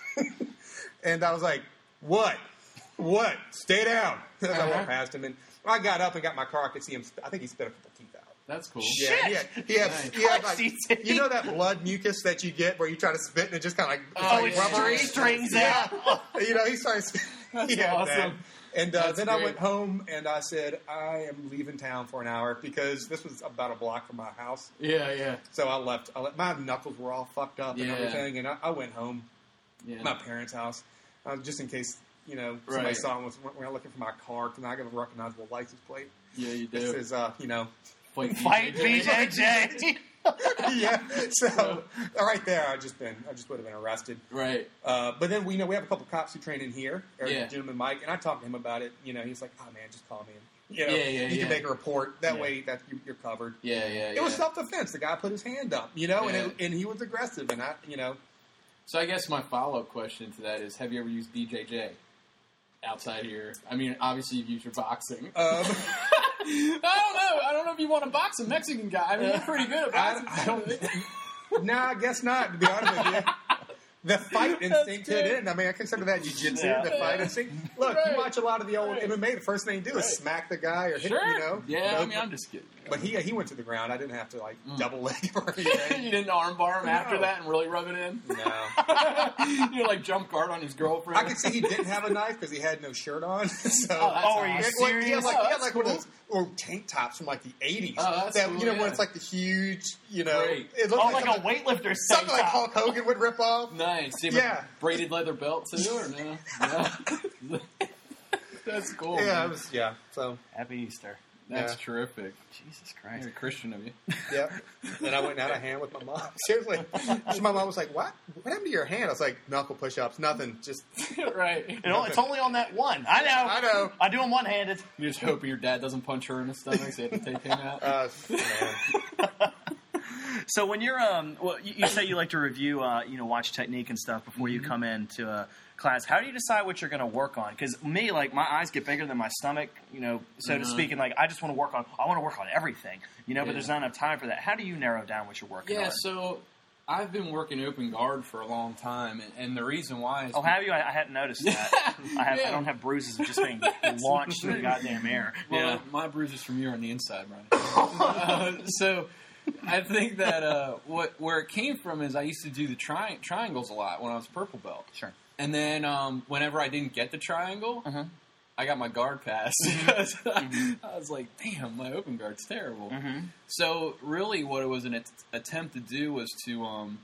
and I was like, "What? What? Stay down!" As I Uh-huh. walked past him, and I got up and got my car. I could see him. sp- I think he spit a couple teeth out. That's cool. Yeah, he had, he had, Nice. he had like, Of course he did. you know that blood mucus that you get where you try to spit and it just kind of like, it's Oh, like yeah. rubbery. Strings Yeah. out. You know, he started spitting. That's He had awesome. that. And uh, That's then I great. went home and I said, I am leaving town for an hour because this was about a block from my house. Yeah, yeah. So I left. I let, my knuckles were all fucked up and Yeah. everything. And I, I went home Yeah. to my parents' house uh, just in case, you know, somebody Right. saw me was, when I was looking for my car because I got a recognizable license plate. Yeah, you This do. is, uh, you know, Fight Fight B J J. yeah. So right there, I just been, I just would have been arrested. Right. Uh, but then we you know we have a couple cops who train in here. Or Yeah. gentleman Mike, and I talked to him about it. You know, he's like, "Oh man, just call me." And, you know, Yeah, yeah, you yeah. can make a report. That Yeah. way, that you, you're covered. Yeah, yeah, It yeah. was self defense. The guy put his hand up. You know, and Yeah. it, and he was aggressive. And I, you know, So I guess my follow-up question to that is, have you ever used B J J outside here? I mean, obviously you've used your boxing. um, I don't know. I don't know if you want to box a Mexican guy. I mean, you're pretty good at boxing. I, I don't. No, I guess not. To be honest with you. The fight instinct hit in. I mean, I consider that jiu-jitsu, Yeah. the fight instinct. Look, Right. you watch a lot of the old Right. M M A, the first thing you do Right. is smack the guy or hit, Sure. you know. Yeah, But- I mean, I'm just kidding. But he he went to the ground. I didn't have to, like, Mm. double leg him or You anything. didn't armbar him after No. that and really rub it in? No. You like jump guard on his girlfriend? I could see he didn't have a knife because he had no shirt on. So, Oh, that's Oh, are you He had, like, he had serious? like, Oh, he had that's like one of cool. those little tank tops from like the eighties. Oh, that's that, cool, you know, yeah. when it's like the huge, you know, Great. it looks Oh, like, like a something, weightlifter something like Hulk Hogan would rip off. Nice. Do you Yeah. have a braided leather belt too, or no? No. That's cool. Yeah, man. it was, yeah. So, Happy Easter. That's yeah. terrific. Jesus Christ. You're a Christian of you. yeah. Then I went out of hand with my mom. Seriously. So my mom was like, what? What happened to your hand? I was like, knuckle push-ups, nothing. Just, Right. You know, it's only on that one. I know. I know. I do them one-handed. You're just hoping your dad doesn't punch her in the stomach, so you have to take him out. uh, man. So when you're, um, well, you, you say you like to review, uh, you know, watch technique and stuff before you come into a class. How do you decide what you're going to work on? Because me, like, my eyes get bigger than my stomach, you know, so to Mhm. speak, and like, I just want to work on, I want to work on everything, you know, but Yeah. there's not enough time for that. How do you narrow down what you're working Yeah, on? so I've been working open guard for a long time, and, and the reason why is Oh, have you? I, I hadn't noticed that. I have. I Yeah. don't have bruises of just being launched through the goddamn air. Well, Yeah. my bruises from you are on the inside, Brian. uh, so I think that uh, what where it came from is I used to do the tri- triangles a lot when I was purple belt. Sure. And then um, whenever I didn't get the triangle, Uh-huh. I got my guard pass because I was like, damn, my open guard's terrible. Mm-hmm. So really what it was an at- attempt to do was to um,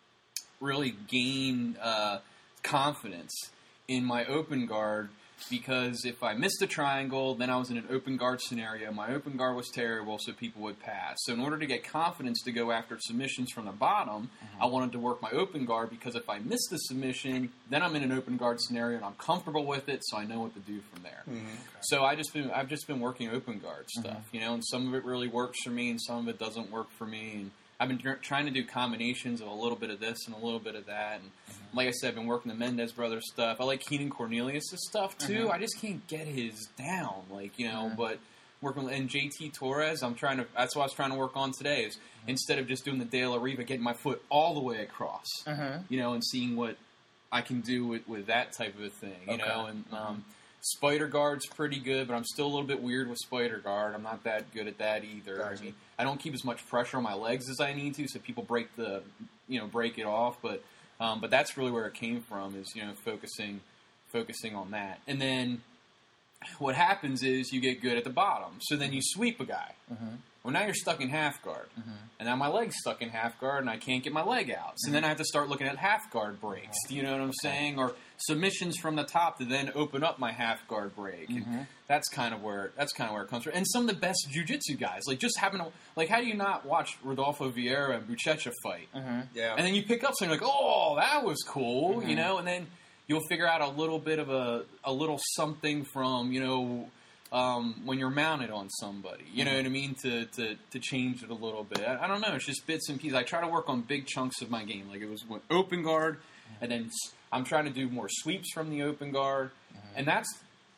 really gain uh, confidence in my open guard, because if I missed a triangle, then I was in an open guard scenario. My open guard was terrible, so people would pass. So in order to get confidence to go after submissions from the bottom, I wanted to work my open guard, because if I miss the submission, then I'm in an open guard scenario and I'm comfortable with it, so I know what to do from there. So I just been I've just been working open guard stuff, you know, and some of it really works for me, and some of it doesn't work for me. And I've been tr- trying to do combinations of a little bit of this and a little bit of that. And like I said, I've been working the Mendez brothers stuff. I like Keenan Cornelius' stuff too. I just can't get his down, like, you know. But working with, and J T Torres, I'm trying to. That's what I was trying to work on today. Is instead of just doing the De La Riva, getting my foot all the way across, you know, and seeing what I can do with, with that type of a thing, you Okay. know. And um, Spider Guard's pretty good, but I'm still a little bit weird with Spider Guard. I'm not that good at that either. Gotcha. I mean, I don't keep as much pressure on my legs as I need to, so people break the, you know, break it off. But, um, but that's really where it came from, is, you know, focusing, focusing on that. And then what happens is you get good at the bottom, so then you sweep a guy. Well, now you're stuck in half guard, and now my leg's stuck in half guard, and I can't get my leg out. So then I have to start looking at half guard breaks. Do you know what I'm saying? Or submissions from the top to then open up my half guard break. And that's kind of where that's kind of where it comes from. And some of the best jiu-jitsu guys, like just having a, like, how do you not watch Rodolfo Vieira and Buchecha fight? Yeah. And then you pick up something like, oh, that was cool, you know, and then you'll figure out a little bit of a a little something from, you know, um, when you're mounted on somebody, you know what I mean, to, to, to change it a little bit. I, I don't know, it's just bits and pieces. I try to work on big chunks of my game. Like, it was with open guard, and then s- I'm trying to do more sweeps from the open guard, and that's,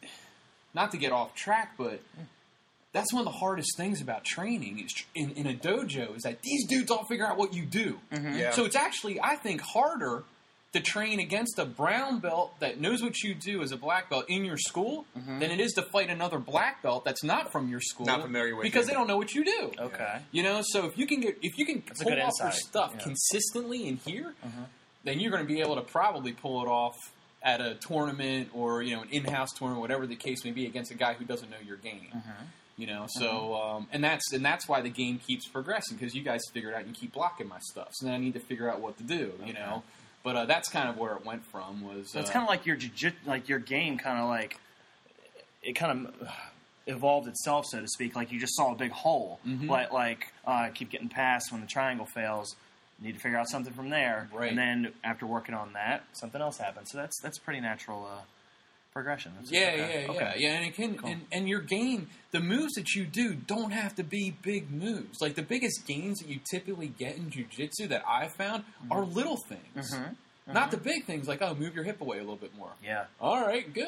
not to get off track, but that's one of the hardest things about training is tr- in, in a dojo, is that these dudes all figure out what you do. Yeah. So it's actually, I think, harder to train against a brown belt that knows what you do as a black belt in your school than it is to fight another black belt that's not from your school, Not familiar with because it. they don't know what you do. Okay. You know, so if you can get if you can a pull good off your insight. stuff Yeah. consistently in here, then you're going to be able to probably pull it off at a tournament or, you know, an in-house tournament, whatever the case may be, against a guy who doesn't know your game. You know, so um, and that's and that's why the game keeps progressing, because you guys figure it out and you keep blocking my stuff. So then I need to figure out what to do. You know, but uh, that's kind of where it went from. Was So it's uh, kind of like your jiu- like your game, kind of like it kind of evolved itself, so to speak. Like you just saw a big hole, Mhm. like like uh, keep getting past when the triangle fails. You need to figure out something from there, Right. and then after working on that, something else happens. So that's that's pretty natural uh, progression. That's- Yeah, okay, yeah, yeah, okay. yeah. And it can, Cool. and, and your game, the moves that you do don't have to be big moves. Like the biggest gains that you typically get in jiu-jitsu that I've found are little things, Mhm. not the big things. Like, oh, move your hip away a little bit more. Yeah. All right, good.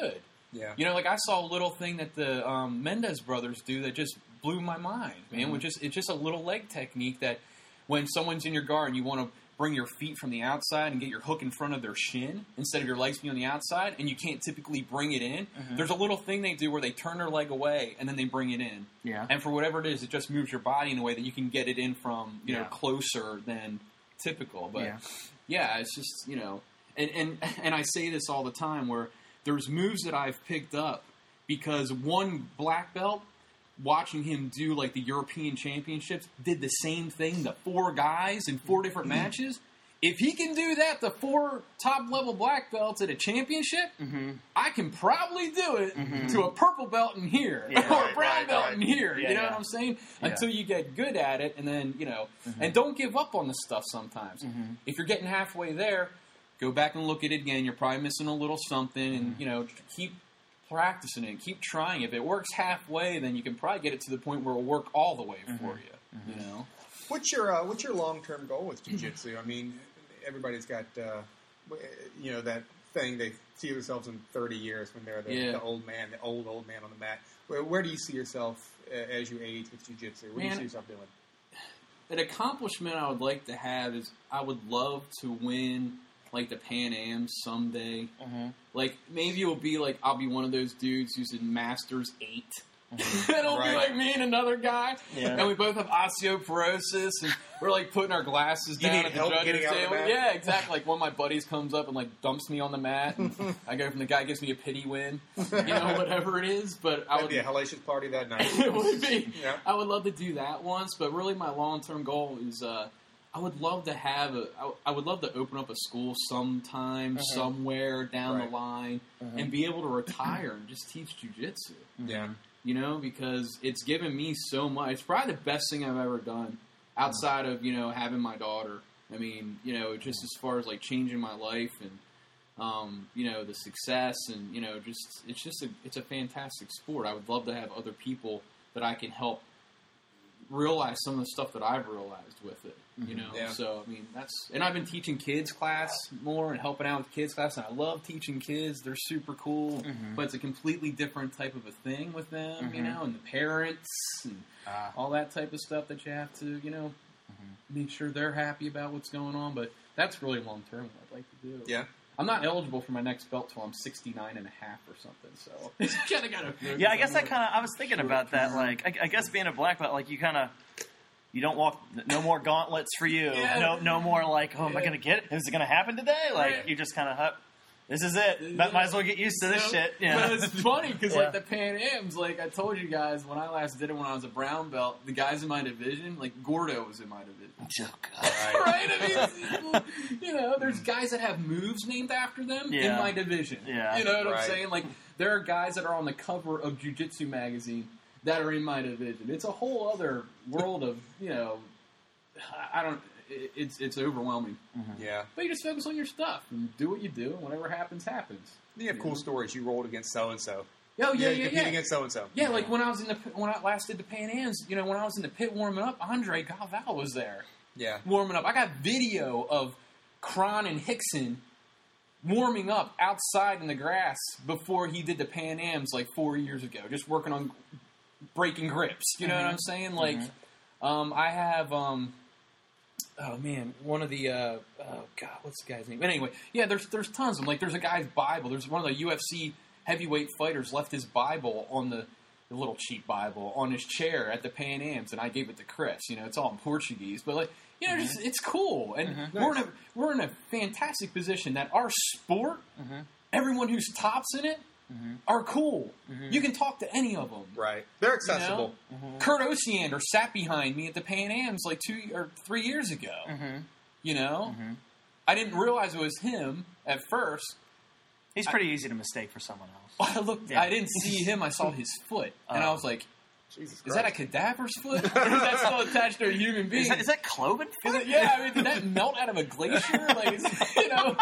Yeah. You know, like I saw a little thing that the um, Mendez brothers do that just blew my mind, man. Mm-hmm. Which is it's just a little leg technique that when someone's in your guard and you want to bring your feet from the outside and get your hook in front of their shin instead of your legs being on the outside, and you can't typically bring it in. Mm-hmm. There's a little thing they do where they turn their leg away and then they bring it in. Yeah. And for whatever it is, it just moves your body in a way that you can get it in from, you know, Yeah. closer than typical. But Yeah. yeah, it's just, you know, and, and, and I say this all the time where there's moves that I've picked up because one black belt, watching him do like the European Championships, did the same thing to four guys in four different matches. If he can do that to four top level black belts at a championship, Mm-hmm. I can probably do it to a purple belt in here Yeah. or a Right, brown right, belt right. in here. Yeah, you know yeah. what I'm saying? Yeah. Until you get good at it, and then you know, and don't give up on the stuff. Sometimes, if you're getting halfway there, go back and look at it again. You're probably missing a little something, and you know, keep practicing it, keep trying. If it works halfway, then you can probably get it to the point where it'll work all the way for you. You know, What's your uh, what's your long term goal with jiu-jitsu? I mean, everybody's got uh, you know that thing they see themselves in thirty years when they're the, Yeah. the old man, the old old man on the mat. Where, where do you see yourself uh, as you age with jiu-jitsu? What do you Man, see yourself doing? an accomplishment I would like to have is I would love to win like the Pan Am someday. Mm-hmm. Like maybe it'll be like I'll be one of those dudes who's in Masters eight. It'll be Right. like me and another guy, Yeah. and we both have osteoporosis, and we're like putting our glasses You down need at the help judges' getting out of the table. mat? Yeah, exactly. Like one of my buddies comes up and like dumps me on the mat, and I go from the guy gives me a pity win, you know, whatever it is. But I That'd would be a hellacious party that night. it would be. Yeah. I would love to do that once, but really my long term goal is uh, I would love to have a. I, I would love to open up a school sometime, somewhere down Right. the line, and be able to retire and just teach jujitsu. Yeah. You know, because it's given me so much. It's probably the best thing I've ever done outside of you know having my daughter. I mean, you know, just as far as like changing my life and. Um, you know, the success and, you know, just, it's just a, it's a fantastic sport. I would love to have other people that I can help realize some of the stuff that I've realized with it, you know? Yeah. So, I mean, that's, and I've been teaching kids class more and helping out with kids class, and I love teaching kids. They're super cool, but it's a completely different type of a thing with them, you know, and the parents and Ah. all that type of stuff that you have to, you know, make sure they're happy about what's going on. But that's really long term what I'd like to do. Yeah. I'm not eligible for my next belt till I'm sixty-nine and a half or something, so kind of got to. Yeah, I guess I kind of I was thinking about that. Like, I, I guess being a black belt, like you kind of you don't walk. No more gauntlets for you. Yeah. No, no more like, oh, am I Yeah. going to get it? Is it going to happen today? Like, Right. you just kind of, this is it. Might might as well get used to this So- shit. Yeah. But it's funny because Yeah. like the Pan Ams, like I told you guys when I last did it when I was a brown belt, the guys in my division, like Gordo was in my division. Oh, God. Right? I mean, you know, there's guys that have moves named after them in Yeah. my division. Yeah. You know what I'm Right. saying? Like, there are guys that are on the cover of Jiu Jitsu magazine that are in my division. It's a whole other world of, you know, I I don't, it- it's it's overwhelming. Yeah. But you just focus on your stuff and do what you do, and whatever happens, happens. You have cool stories. You rolled against so and so. Oh, yeah, You yeah, compete yeah. against so and so. Yeah, like when I was in the when I last did the Pan Ams, you know, when I was in the pit warming up, Andre Galval was there Yeah. warming up. I got video of Kron and Hickson warming up outside in the grass before he did the Pan Ams like four years ago, just working on breaking grips. You know what I'm saying? Like, um, I have, um, oh man, one of the, uh, oh god, what's the guy's name? But anyway, yeah, there's there's tons of them. Like, there's a guy's Bible. There's one of the U F C heavyweight fighters left his Bible on the, the little cheap Bible on his chair at the Pan Ams, and I gave it to Chris. You know, it's all in Portuguese, but like, you know, just, it's cool, and we're in a we're in a fantastic position that our sport, everyone who's tops in it, are cool. You can talk to any of them. Right. They're You accessible. know? Kurt Osiander sat behind me at the Pan Ams like two or three years ago. You know, I didn't realize it was him at first. He's pretty easy to mistake for someone else. I looked. Yeah. I didn't see him. I saw his foot, and I Oh. was like, Jesus "Is that a Christ. cadaver's foot? Or is that still attached to a human being?" Is that, is that cloven Is foot? it- yeah, I mean, did that melt out of a glacier? Like, is- you know.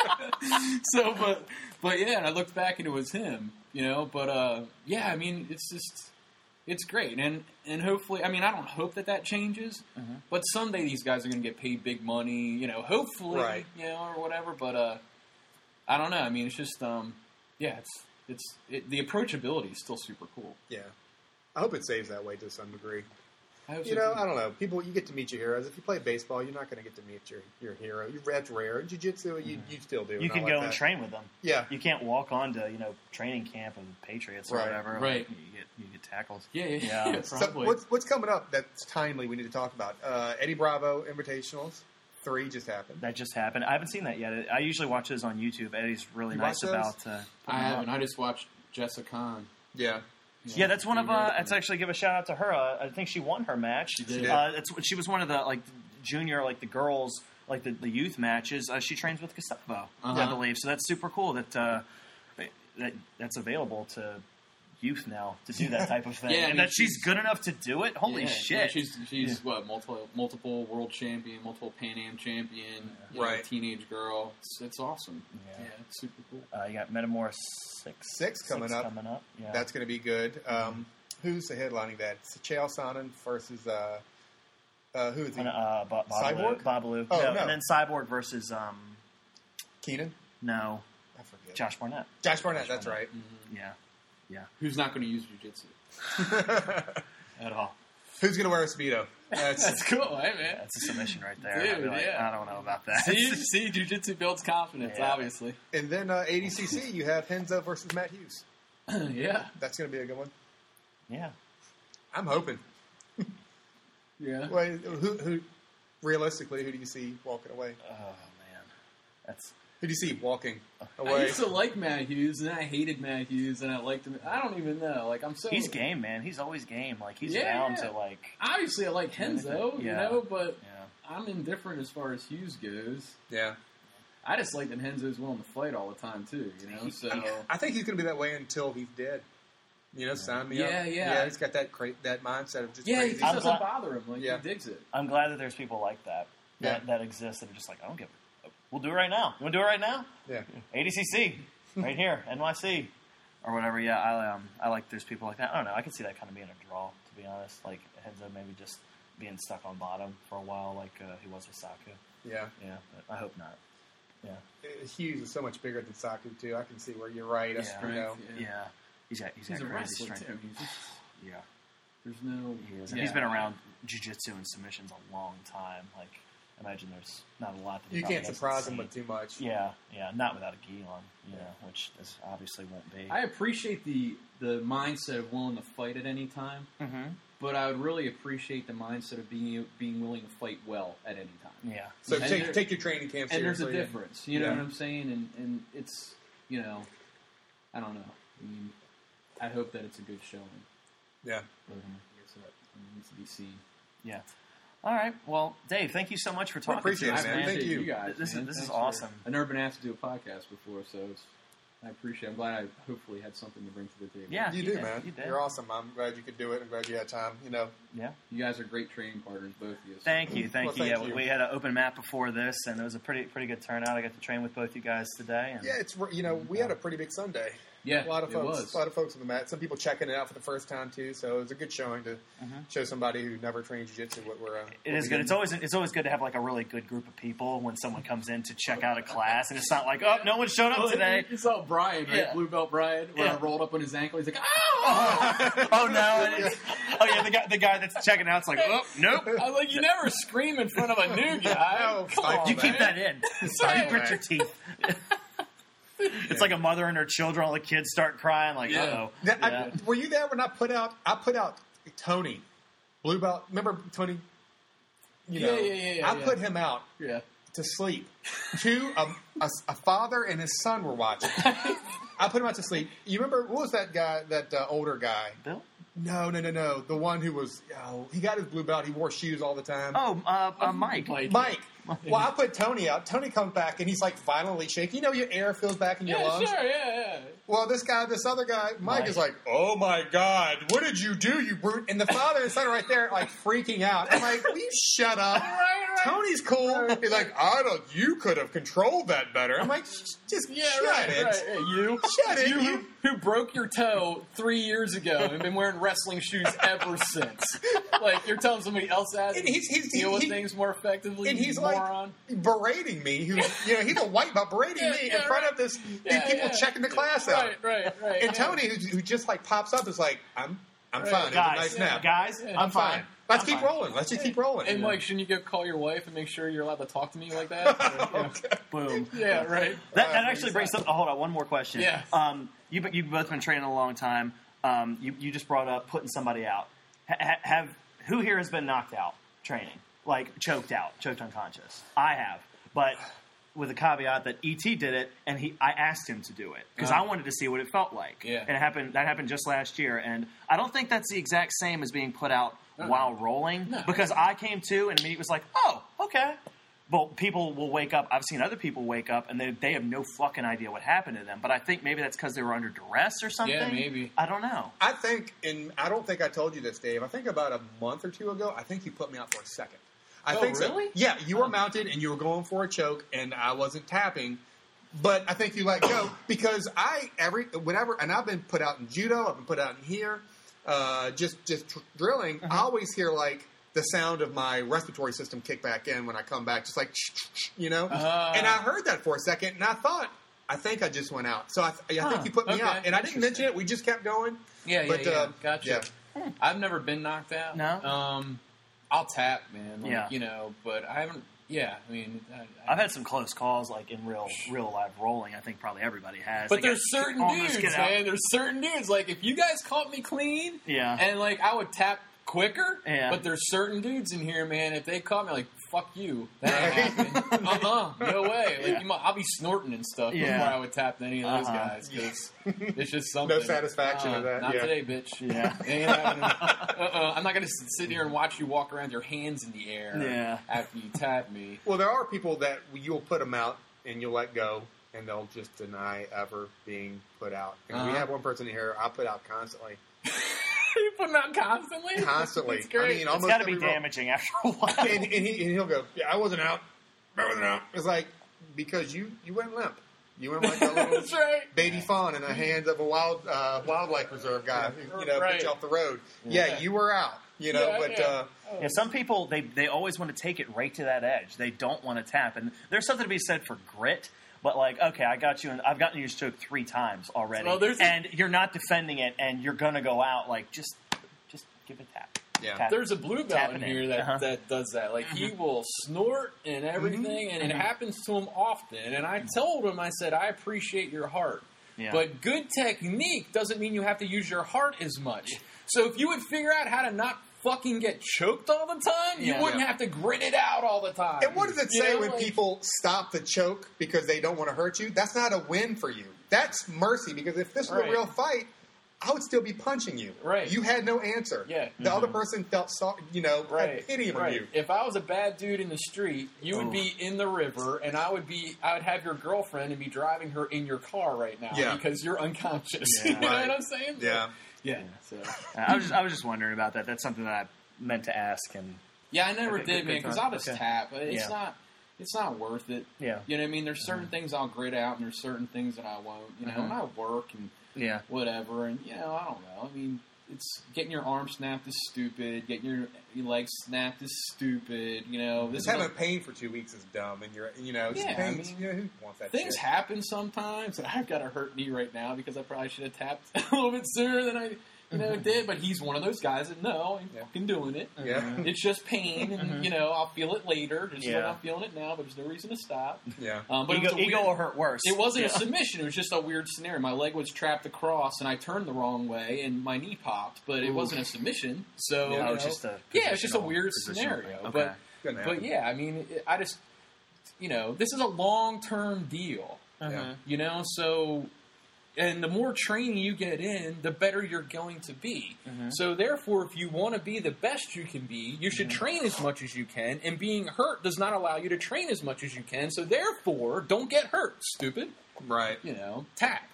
so, but, but yeah, and I looked back and it was him. You know, but uh, yeah, I mean, it's just, it's great, and and hopefully, I mean, I don't hope that that changes, but someday these guys are going to get paid big money. You know, hopefully, Right. you know, or whatever. But uh, I don't know. I mean, it's just, um, yeah, it's it's it, the approachability is still super cool. Yeah. I hope it stays that way to some degree. I hope You so, know, too. I don't know. People, you get to meet your heroes. If you play baseball, you're not going to get to meet your, your hero. You That's rare. In jiu-jitsu, you, you still do. You and I can like go that. and train with them. Yeah. You can't walk onto, you know, training camp of the Patriots or Right. whatever. Right. Like, you get you get tackled. Yeah, yeah, Yeah. yeah, So probably. what's, what's coming up that's timely we need to talk about? Uh, Eddie Bravo Invitationals. Three just happened. That just happened. I haven't seen that yet. I usually watch those on YouTube. Eddie's really You nice watch those? about. Uh, I putting them haven't. up. I just watched Jessica Khan. Yeah. Yeah, that's one of. Uh, Favorite. let's actually give a shout out to her. Uh, I think she won her match. She did. Uh, it's, she was one of the like junior, like the girls, like the, the youth matches. Uh, she trains with Gustavo, I Uh-huh. believe. So that's super cool that uh, that that's available to youth now to do that type of thing. Yeah, I and mean, that she's, she's- good enough to do it. Holy Yeah, shit! yeah, she's she's Yeah. what multiple multiple world champion, multiple Pan Am champion, you know, Right. teenage girl. It's, it's awesome. Yeah. Yeah, it's super cool. Uh, you got Metamora six, Six coming up. Coming up. Yeah. That's going to be good. Um, who's the headlining that? It's Chael Sonnen versus uh, uh, who is he? And, uh, Ba- Cyborg? Babalu. Babalu. Oh, no. And then Cyborg versus um, Keenan? no, I forget. Josh Barnett. Josh Barnett. Josh that's Barnett. right. Yeah. Yeah. Who's not going to use jiu-jitsu at all? Who's going to wear a speedo? That's, That's cool, hey man. That's a submission right there. Dude, I'd be like, yeah. I don't know about that. See, see, jiu-jitsu builds confidence, Yeah. obviously. and then uh, A D C C, you have Henzo versus Matt Hughes. yeah, That's going to be a good one. Yeah. I'm hoping. yeah. Well, who, who, realistically, who do you see walking away? Oh man, that's Who do you see walking I away? used to like Matt Hughes, and then I hated Matt Hughes, and I liked him. I don't even know. Like I'm so he's game, man. He's always game. Like he's Yeah, down yeah. to like. Obviously, I like Henzo, you Yeah. know, but Yeah. I'm indifferent as far as Hughes goes. Yeah. I just like that Henzo's willing to fight all the time too, you know. So I think he's going to be that way until he's dead. You know, sign me Yeah, up. yeah. Yeah, he's got that cra- that mindset of just yeah, he crazy. just I'm doesn't glad- bother him. Like Yeah. he digs it. I'm glad that there's people like that that, Yeah. that exist that are just like, I don't give. a We'll do it right now. You want to do it right now? Yeah. A D C C, right here, N Y C, or whatever. Yeah, I um, I like there's people like that. I don't know. I can see that kind of being a draw, to be honest. Like Henzo maybe just being stuck on bottom for a while, like uh, he was with Saku. Yeah. Yeah, but I hope not. Yeah, Uh, Hughes is so much bigger than Saku, too. I can see where you're right. That's, Yeah. you know. yeah. He's got he's got He's a crazy wrestler strength. too. He's just, Yeah, there's no. he is. And yeah. he's been around jiu-jitsu and submissions a long time. Like, imagine there's not a lot that he You probably can't hasn't surprise him seen. with too much. Yeah, yeah, not without a gi on, you know, which this obviously won't be. I appreciate the the mindset of willing to fight at any time, mm-hmm. but I would really appreciate the mindset of being being willing to fight well at any time. Yeah, So And take, there- take your training camp And there's seriously. a difference, you know Yeah. what I'm saying? And and it's you know, I don't know. I mean, I hope that it's a good showing. Yeah. But I guess that needs to be seen. yeah. All right. Well, Dave, thank you so much for talking appreciate to it, us, man. man. Thank you. guys. This is- man. this is Thanks for- awesome. I've never been asked to do a podcast before, so it's, I appreciate it. I'm glad I hopefully had something to bring to the table. Yeah, You you do, did. man. You did. You're awesome. I'm glad you could do it. I'm glad you had time. You know, Yeah. You guys are great training partners, both of you. so- Thank you. Thank Well, you. thank yeah, you. we had an open mat before this, and it was a pretty pretty good turnout. I got to train with both you guys today. And yeah, it's you know we had a pretty big Sunday. Yeah, A lot of it folks, was. a lot of folks on the mat. Some people checking it out for the first time too. So it was a good showing to show somebody who never trained jiu-jitsu what we're. Uh, It what is we good. did. It's always it's always good to have like a really good group of people when someone comes in to check out a class, and it's not like, oh, no one showed up Well, today. You saw Brian, right? Yeah. Blue belt Brian, when Yeah. I rolled up on his ankle. He's like, "Oh!" Oh no! And it's- oh yeah, the guy the guy that's checking out. It's like, oh nope. I was like, "You never scream in front of a new guy. No, Come stifle on, You that. keep man." that in. You Sorry, grit your teeth. It's like a mother and her children. All the kids start crying. Like, Yeah. uh oh. Now, I- were you there when I put out? I put out Tony, blue belt. Remember Tony? You Yeah, know, yeah, yeah, yeah, I yeah. put him out Yeah. to sleep. Two, um, a, a father and his son were watching. I put him out to sleep. You remember what was that guy? That uh, older guy? Bill? No, no, no, no. The one who was. Oh, he got his blue belt. He wore shoes all the time. Oh, uh, uh, Mike. Mike. Mike. Well, I put Tony out. Tony comes back and he's like violently shaking. You know, your air fills back in your Yeah, lungs. sure, yeah, yeah. Well, this guy, this other guy, Mike, Mike. is like, "Oh my God, what did you do, you brute?" And the father and son are right there, like freaking out. I'm like, "Will you shut up?" Right, right. Tony's cool. He's like, "I don't. You could have controlled that better." I'm like, "Just Yeah, shut right, it." right. Hey, you, Shut it, you, you- who, who broke your toe three years ago and been wearing wrestling shoes ever since. Like you're telling somebody else that And he's- he's- deal with he- things more effectively. And he's more moron. berating me. Who, you know, he's a white belt berating Yeah, me yeah, in front right. of this Yeah, these people yeah. checking the class out. Right, right, right. And yeah. Tony, who, who just like pops up, is like, "I'm, I'm Right. fine. It was Guys, a nice nap. guys, Yeah. I'm fine. Let's I'm keep fine. rolling. Let's just keep rolling." And, like, shouldn't you go call your wife and make sure you're allowed to talk to me like that? Or, you know. Boom. Yeah, right. That, that actually brings up. Oh, hold on, one more question. Yeah. Um, you you've both been training a long time. Um, you you just brought up putting somebody out. Ha, have who here has been knocked out training, like choked out, choked unconscious? I have, but with a caveat that E T did it, and he I asked him to do it because Uh-huh. I wanted to see what it felt like. Yeah. And it happened. That happened just last year, and I don't think that's the exact same as being put out Uh-uh. while rolling No. because I came to and it was like, oh, okay. But people will wake up. I've seen other people wake up and they they have no fucking idea what happened to them. But I think maybe that's because they were under duress or something. Yeah, maybe. I don't know. I think, and I don't think I told you this, Dave. I think about a month or two ago, I think you put me out for a second. I Oh, think so. really? Yeah, you were mounted and you were going for a choke, and I wasn't tapping. But I think you let go because I every whenever, and I've been put out in judo, I've been put out in here, uh, just just tr- drilling. I always hear like the sound of my respiratory system kick back in when I come back, just like you know. Ah. And I heard that for a second, and I thought. I think I just went out. So I, th- I Huh, think you put me okay. out. And I didn't mention it. We just kept going. Yeah, yeah, But, yeah. uh, Gotcha. yeah. I've never been knocked out. No? Um, I'll tap, man. Like, Yeah. You know, but I haven't. Yeah, I mean, I, I, I've had some close calls, like in real, real live rolling. I think probably everybody has. But They there's got- certain almost dudes, get out. man. There's certain dudes. Like if you guys caught me clean, Yeah. and like I would tap quicker. Yeah. But there's certain dudes in here, man. If they caught me, like fuck you. That ain't happening. Uh uh No way. Like Yeah. you might, I'll be snorting and stuff Yeah. before I would tap any of those Uh-huh. guys because it's just something. No satisfaction Uh, of that, Not yeah. today, bitch. Yeah. Ain't happening. Uh-uh. I'm not gonna sit here and watch you walk around with your hands in the air. Yeah. After you tap me. Well, there are people that you'll put them out and you'll let go, and they'll just deny ever being put out. And we Uh-huh. have one person here I put out constantly. You put them out constantly. Constantly. That's great. I mean, It's almost got to be every roll. damaging after a while. And, and, he, and he'll go, yeah, I wasn't out. I wasn't out. It's like, because you, you went limp. You went like a little That's right. baby fawn in the hands of a wild uh, wildlife reserve guy who, you know, Right. put you off the road. Yeah, Yeah. you were out, you know, Yeah, but... yeah. Uh, Yeah, some people they they always want to take it right to that edge. They don't want to tap, and there's something to be said for grit. But like, okay, I got you, and I've gotten you choked three times already, Well, there's a- and you're not defending it, and you're gonna go out. Like, just just give it a tap. Yeah. Tap. There's a blue belt Tapping in in. here that, Uh-huh. that does that. Like he will snort and everything, and it happens to him often. And I told him, I said, I appreciate your heart, Yeah. but good technique doesn't mean you have to use your heart as much. So if you would figure out how to not fucking get choked all the time, you Yeah. wouldn't Yeah. have to grit it out all the time. And what does it You say know, when like- people stop the choke because they don't want to hurt you? That's not a win for you. That's mercy, because if this was Right. a real fight, I would still be punching you. Right. You had no answer. Yeah. The other person felt, so, you know, Right, had pity on right. you. If I was a bad dude in the street, you would Oof. be in the river, and I would be, I would have your girlfriend and be driving her in your car right now Yeah. because you're unconscious. Yeah. You know Right. what I'm saying? Yeah. yeah. So. I was just I was just wondering about that. That's something that I meant to ask, and Yeah, I never Okay, did, good, man, good because time. I'll just Okay. tap. But It's Yeah. not, it's not worth it. yeah, You know what I mean? There's certain things I'll grit out, and there's certain things that I won't. You know, Mhm. and I work and yeah, whatever, and you know, I don't know. I mean, it's getting your arm snapped is stupid. Getting your, your leg snapped is stupid. You know, this Just is having a- pain for two weeks is dumb, and you're, you know, it's Yeah, I pain. mean, you know, who wants that things shit? happen sometimes. And I've got a hurt knee right now because I probably should have tapped a little bit sooner than I, you know, did. But he's one of those guys that no, I'm Yeah. fucking doing it. Yeah. It's just pain, and you know, I'll feel it later. Just like Yeah. I'm feeling it now, but there's no reason to stop. Yeah. Um, but it ego, was a ego weird- will hurt worse. It wasn't Yeah. a submission. It was just a weird scenario. My leg was trapped across, and I turned the wrong way, and my knee popped. But it Oof. wasn't a submission. So Yeah, you it was know, just a yeah, it's just a positional- weird positional scenario. thing. Okay. But Couldn't but happen. yeah, I mean, it, I just you know, this is a long term deal. Mhm. You know, so and the more training you get in, the better you're going to be. Mhm. So therefore, if you want to be the best you can be, you should train as much as you can. And being hurt does not allow you to train as much as you can. So therefore, don't get hurt, stupid. Right. You know, tap.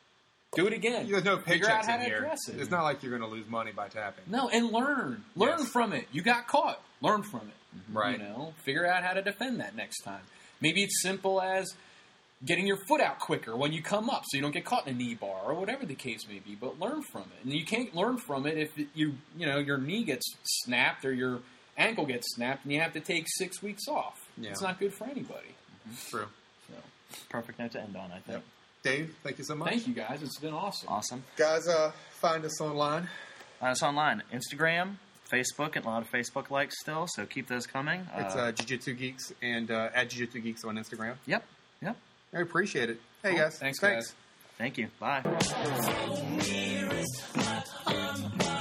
Do it again. There's no Figure out paychecks how in to here. address it. It's not like you're going to lose money by tapping. No, and learn. Learn Yes. from it. You got caught. Learn from it. Right. You know, figure out how to defend that next time. Maybe it's simple as getting your foot out quicker when you come up so you don't get caught in a knee bar or whatever the case may be, but learn from it. And you can't learn from it if you, you know, your knee gets snapped or your ankle gets snapped and you have to take six weeks off. Yeah. it's not good for anybody. True. So, Perfect note to end on, I think. Yep. Dave, thank you so much. thank you guys. It's been awesome. Awesome. Guys, uh, find us online. Find us online. Instagram, Facebook, and a lot of Facebook likes still, so keep those coming. It's uh, Jiu-Jitsu Geeks and uh, at Jiu-Jitsu Geeks on Instagram. Yep. Yep. I appreciate it. Hey, Cool. guys. Thanks, Thanks. guys. Thank you. Bye. Nearest my arm,